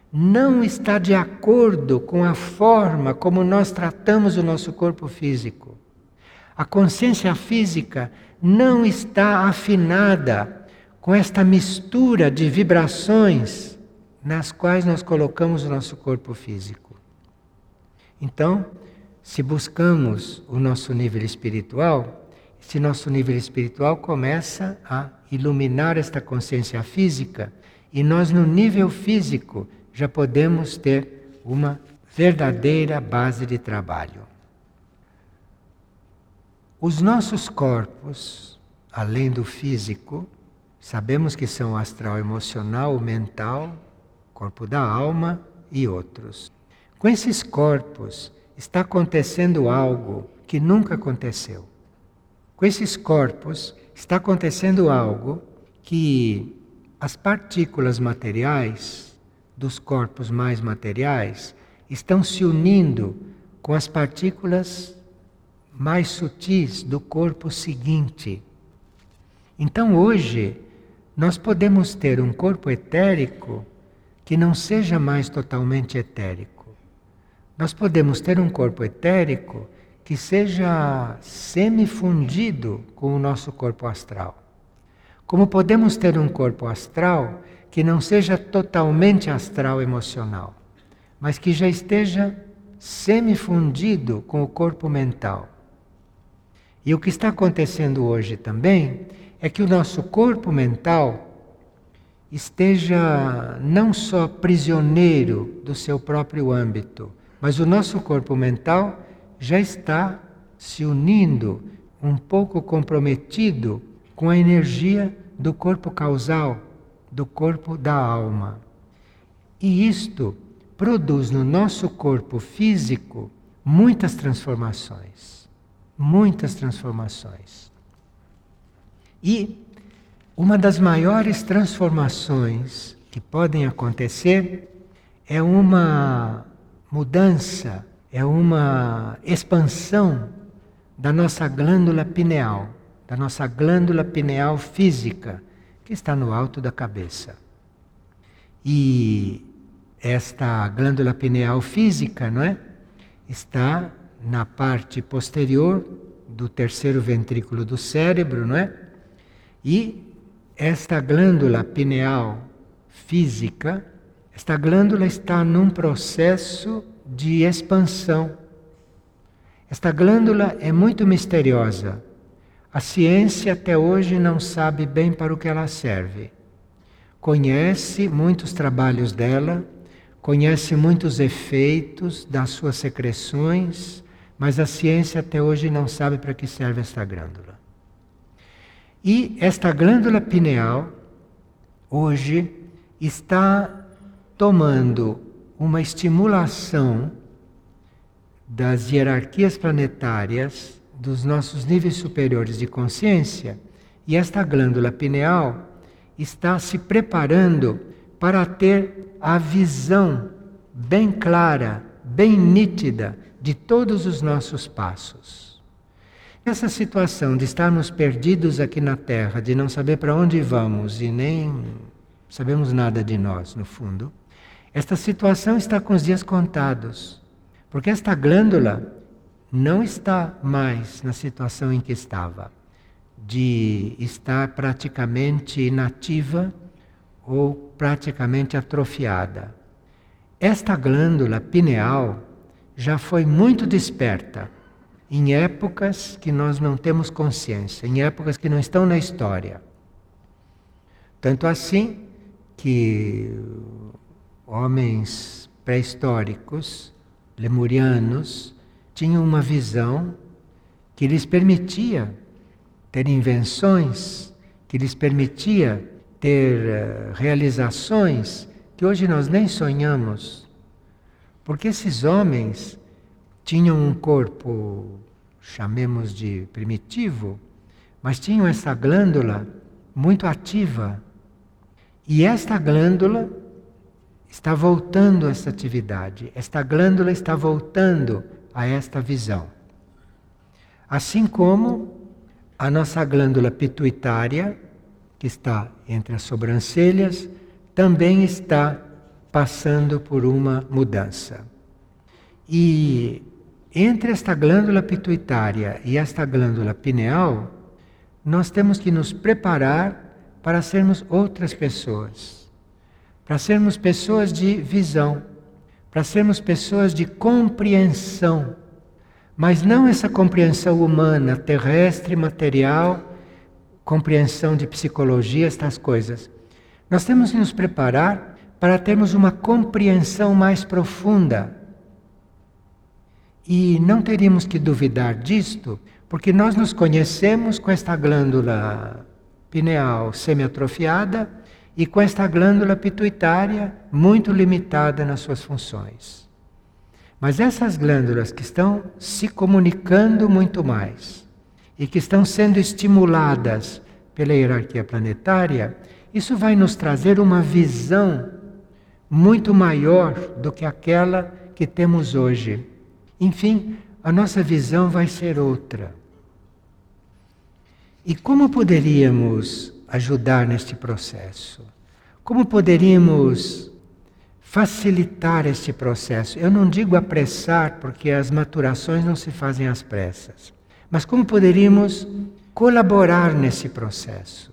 não está de acordo com a forma como nós tratamos o nosso corpo físico. A consciência física não está afinada com esta mistura de vibrações nas quais nós colocamos o nosso corpo físico. Então, se buscamos o nosso nível espiritual, esse nosso nível espiritual começa a iluminar esta consciência física e nós no nível físico já podemos ter uma verdadeira base de trabalho. Os nossos corpos, além do físico, sabemos que são o astral emocional, o mental, corpo da alma e outros. Com esses corpos está acontecendo algo que nunca aconteceu. Com esses corpos está acontecendo algo que as partículas materiais dos corpos mais materiais estão se unindo com as partículas mais sutis do corpo seguinte. Então hoje nós podemos ter um corpo etérico que não seja mais totalmente etérico. Nós podemos ter um corpo etérico que seja semifundido com o nosso corpo astral. Como podemos ter um corpo astral que não seja totalmente astral emocional, mas que já esteja semifundido com o corpo mental. E o que está acontecendo hoje também é que o nosso corpo mental esteja não só prisioneiro do seu próprio âmbito, mas o nosso corpo mental já está se unindo, um pouco comprometido com a energia do corpo causal, do corpo da alma. E isto produz no nosso corpo físico muitas transformações. Muitas transformações. E uma das maiores transformações que podem acontecer é uma mudança, é uma expansão da nossa glândula pineal, da nossa glândula pineal física, que está no alto da cabeça. E esta glândula pineal física, não é? Está na parte posterior do terceiro ventrículo do cérebro, não é? E esta glândula pineal física, esta glândula está num processo de expansão. Esta glândula é muito misteriosa. A ciência até hoje não sabe bem para o que ela serve. Conhece muitos trabalhos dela, conhece muitos efeitos das suas secreções, mas a ciência até hoje não sabe para que serve esta glândula. E esta glândula pineal, hoje, está tomando uma estimulação das hierarquias planetárias, dos nossos níveis superiores de consciência, e esta glândula pineal está se preparando para ter a visão bem clara, bem nítida de todos os nossos passos. Essa situação de estarmos perdidos aqui na Terra, de não saber para onde vamos e nem sabemos nada de nós, no fundo, esta situação está com os dias contados, porque esta glândula não está mais na situação em que estava, de estar praticamente inativa ou praticamente atrofiada. Esta glândula pineal já foi muito desperta em épocas que nós não temos consciência, em épocas que não estão na história. Tanto assim que homens pré-históricos, lemurianos, tinham uma visão que lhes permitia ter invenções, que lhes permitia ter realizações que hoje nós nem sonhamos. Porque esses homens tinham um corpo, chamemos de primitivo, mas tinham essa glândula muito ativa. E esta glândula está voltando a essa atividade, esta glândula está voltando a esta visão. Assim como a nossa glândula pituitária, que está entre as sobrancelhas, também está passando por uma mudança. E entre esta glândula pituitária e esta glândula pineal, nós temos que nos preparar para sermos outras pessoas. Para sermos pessoas de visão, para sermos pessoas de compreensão. Mas não essa compreensão humana, terrestre, material, compreensão de psicologia, estas coisas. Nós temos que nos preparar para termos uma compreensão mais profunda. E não teríamos que duvidar disto, porque nós nos conhecemos com esta glândula pineal semiatrofiada e com esta glândula pituitária muito limitada nas suas funções. Mas essas glândulas que estão se comunicando muito mais e que estão sendo estimuladas pela hierarquia planetária, isso vai nos trazer uma visão muito maior do que aquela que temos hoje. Enfim, a nossa visão vai ser outra. E como poderíamos ajudar neste processo? Como poderíamos facilitar este processo? Eu não digo apressar, porque as maturações não se fazem às pressas. Mas como poderíamos colaborar nesse processo?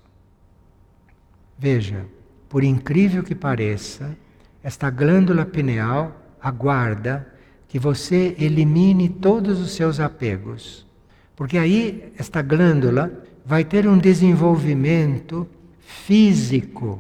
Veja, por incrível que pareça, esta glândula pineal aguarda que você elimine todos os seus apegos. Porque aí esta glândula vai ter um desenvolvimento físico.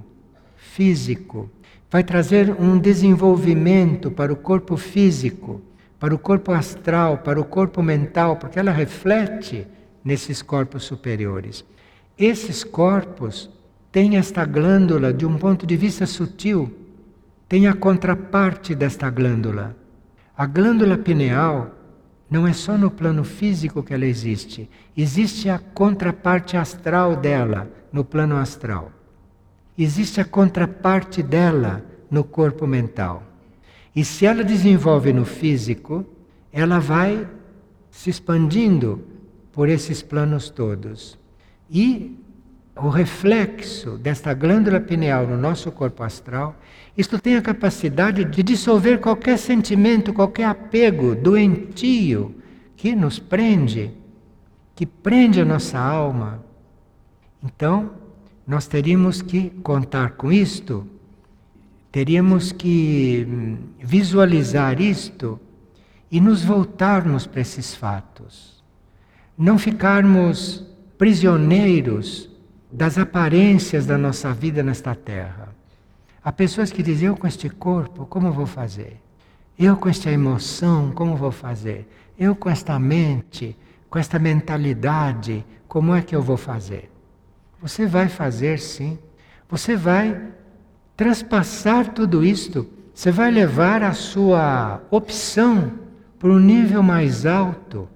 Vai trazer um desenvolvimento para o corpo físico, para o corpo astral, para o corpo mental, porque ela reflete nesses corpos superiores. Esses corpos têm esta glândula de um ponto de vista sutil, tem a contraparte desta glândula. A glândula pineal não é só no plano físico que ela existe. Existe a contraparte astral dela, no plano astral. Existe a contraparte dela no corpo mental. E se ela desenvolve no físico, ela vai se expandindo por esses planos todos. E o reflexo desta glândula pineal no nosso corpo astral, isto tem a capacidade de dissolver qualquer sentimento, qualquer apego doentio que nos prende, que prende a nossa alma. Então, nós teríamos que contar com isto, teríamos que visualizar isto e nos voltarmos para esses fatos. Não ficarmos prisioneiros das aparências da nossa vida nesta terra. Há pessoas que dizem, eu com este corpo, como vou fazer? Eu com esta emoção, como vou fazer? Eu com esta mente, com esta mentalidade, como é que eu vou fazer? Você vai fazer sim. Você vai transpassar tudo isto. Você vai levar a sua opção para um nível mais alto.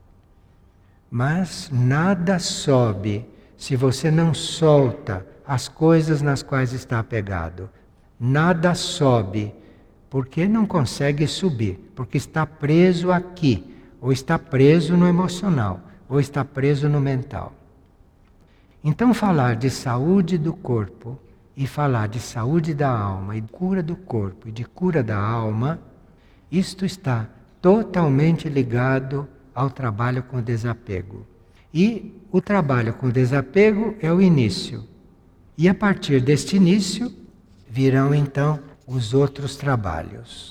Mas nada sobe se você não solta as coisas nas quais está apegado. Nada sobe, porque não consegue subir, porque está preso aqui, ou está preso no emocional, ou está preso no mental. Então falar de saúde do corpo e falar de saúde da alma e de cura do corpo e de cura da alma, isto está totalmente ligado ao trabalho com o desapego. E o trabalho com o desapego é o início. E a partir deste início, virão então os outros trabalhos.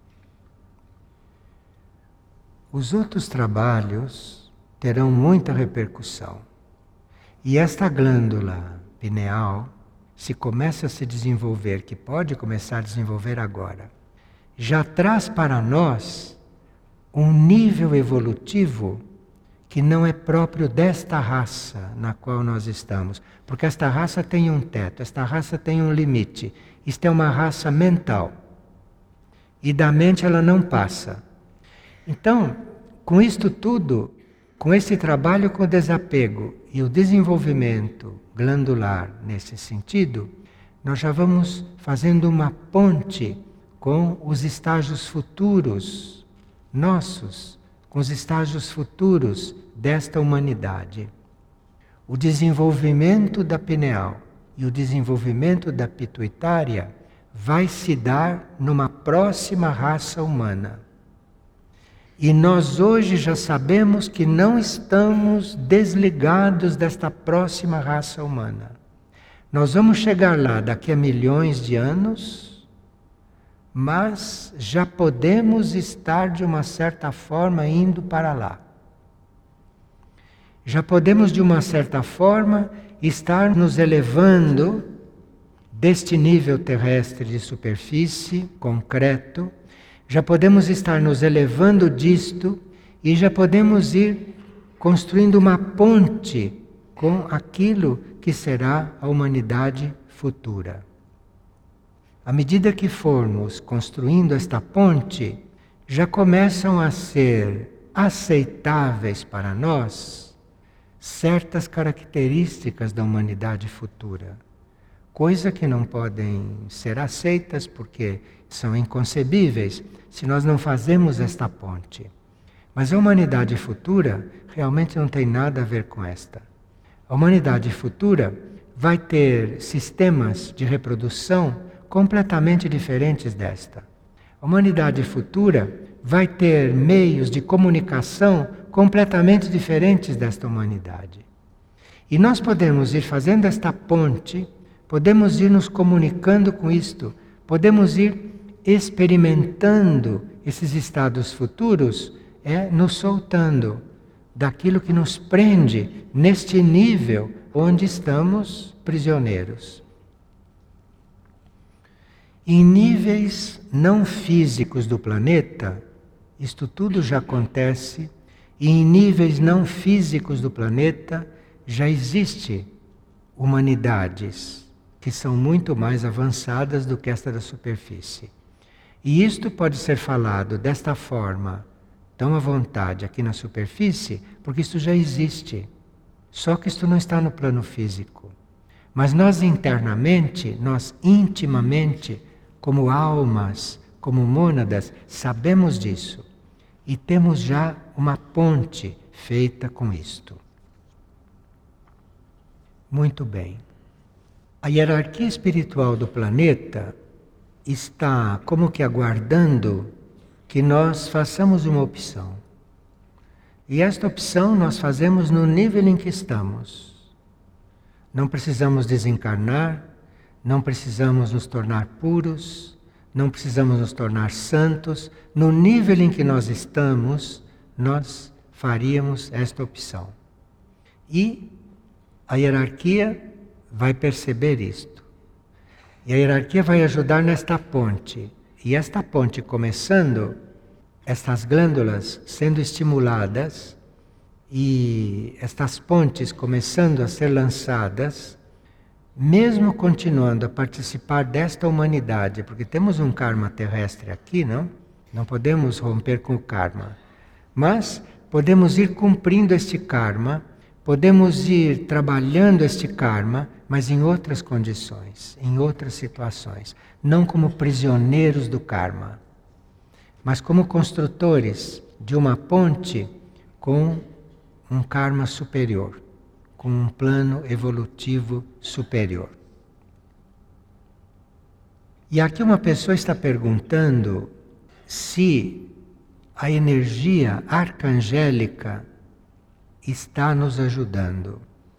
Os outros trabalhos terão muita repercussão. E esta glândula pineal, se começa a se desenvolver, que pode começar a desenvolver agora, já traz para nós um nível evolutivo que não é próprio desta raça na qual nós estamos. Porque esta raça tem um teto, esta raça tem um limite. Isto é uma raça mental. E da mente ela não passa. Então, com isto tudo, com esse trabalho com o desapego e o desenvolvimento glandular nesse sentido, nós já vamos fazendo uma ponte com os estágios futuros nossos, com os estágios futuros desta humanidade. O desenvolvimento da pineal e o desenvolvimento da pituitária vai se dar numa próxima raça humana. E nós hoje já sabemos que não estamos desligados desta próxima raça humana. Nós vamos chegar lá daqui a milhões de anos, mas já podemos estar de uma certa forma indo para lá. Já podemos de uma certa forma estar nos elevando deste nível terrestre de superfície, concreto, já podemos estar nos elevando disto e já podemos ir construindo uma ponte com aquilo que será a humanidade futura. À medida que formos construindo esta ponte, já começam a ser aceitáveis para nós certas características da humanidade futura. Coisa que não podem ser aceitas porque são inconcebíveis se nós não fazemos esta ponte. Mas a humanidade futura realmente não tem nada a ver com esta. A humanidade futura vai ter sistemas de reprodução completamente diferentes desta. A humanidade futura vai ter meios de comunicação completamente diferentes desta humanidade. E nós podemos ir fazendo esta ponte, podemos ir nos comunicando com isto, podemos ir experimentando esses estados futuros, nos soltando daquilo que nos prende neste nível onde estamos prisioneiros. Em níveis não físicos do planeta, isto tudo já acontece, e em níveis não físicos do planeta já existe humanidades que são muito mais avançadas do que esta da superfície. E isto pode ser falado desta forma, tão à vontade aqui na superfície, porque isto já existe. Só que isto não está no plano físico. Mas nós internamente, nós intimamente, como almas, como mônadas, sabemos disso. E temos já uma ponte feita com isto. Muito bem. A hierarquia espiritual do planeta está como que aguardando que nós façamos uma opção. E esta opção nós fazemos no nível em que estamos. Não precisamos desencarnar, não precisamos nos tornar puros, não precisamos nos tornar santos. No nível em que nós estamos, nós faríamos esta opção. E a hierarquia vai perceber isto. E a hierarquia vai ajudar nesta ponte. E esta ponte começando, estas glândulas sendo estimuladas e estas pontes começando a ser lançadas, mesmo continuando a participar desta humanidade, porque temos um karma terrestre aqui, não? Não podemos romper com o karma. Mas podemos ir cumprindo este karma, podemos ir trabalhando este karma, mas em outras condições, em outras situações. Não como prisioneiros do karma, mas como construtores de uma ponte com um karma superior, com um plano evolutivo superior. E aqui uma pessoa está perguntando se a energia arcangélica está nos ajudando.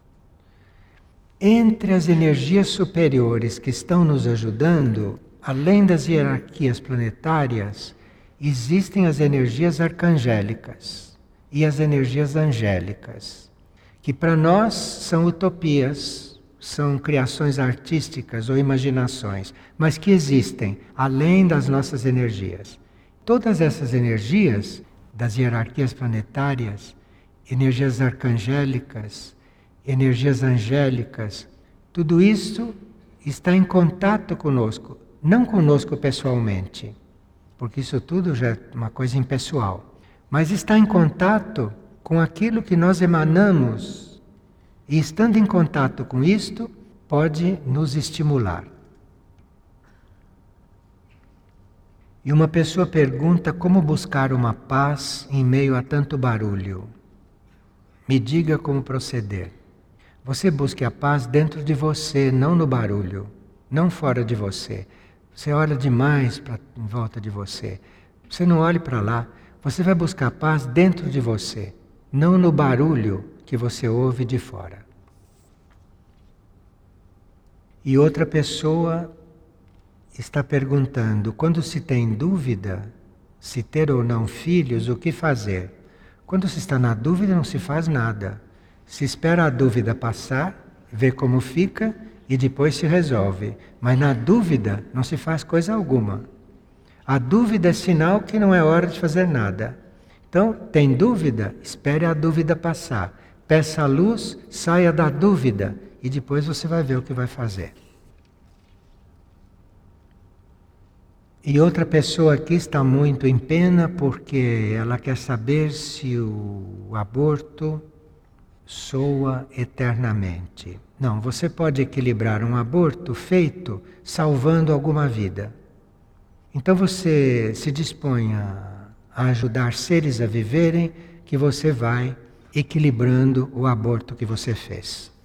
Entre as energias superiores que estão nos ajudando, além das hierarquias planetárias, existem as energias arcangélicas e as energias angélicas, que para nós são utopias, são criações artísticas ou imaginações, mas que existem além das nossas energias. Todas essas energias das hierarquias planetárias, energias arcangélicas, energias angélicas, tudo isso está em contato conosco, não conosco pessoalmente, porque isso tudo já é uma coisa impessoal, mas está em contato com aquilo que nós emanamos, e estando em contato com isto, pode nos estimular. E uma pessoa pergunta como buscar uma paz em meio a tanto barulho. Me diga como proceder. Você busque a paz dentro de você, não no barulho, não fora de você. Você olha demais em volta de você. Você não olhe para lá. Você vai buscar paz dentro de você, não no barulho que você ouve de fora. E outra pessoa está perguntando, quando se tem dúvida se ter ou não filhos, o que fazer? Quando se está na dúvida, não se faz nada. Se espera a dúvida passar, vê como fica e depois se resolve. Mas na dúvida, não se faz coisa alguma. A dúvida é sinal que não é hora de fazer nada. Então, tem dúvida? Espere a dúvida passar. Peça a luz, saia da dúvida e depois você vai ver o que vai fazer. E outra pessoa aqui está muito em pena porque ela quer saber se o aborto soa eternamente. Não, você pode equilibrar um aborto feito salvando alguma vida. Então você se dispõe a ajudar seres a viverem, que você vai equilibrando o aborto que você fez.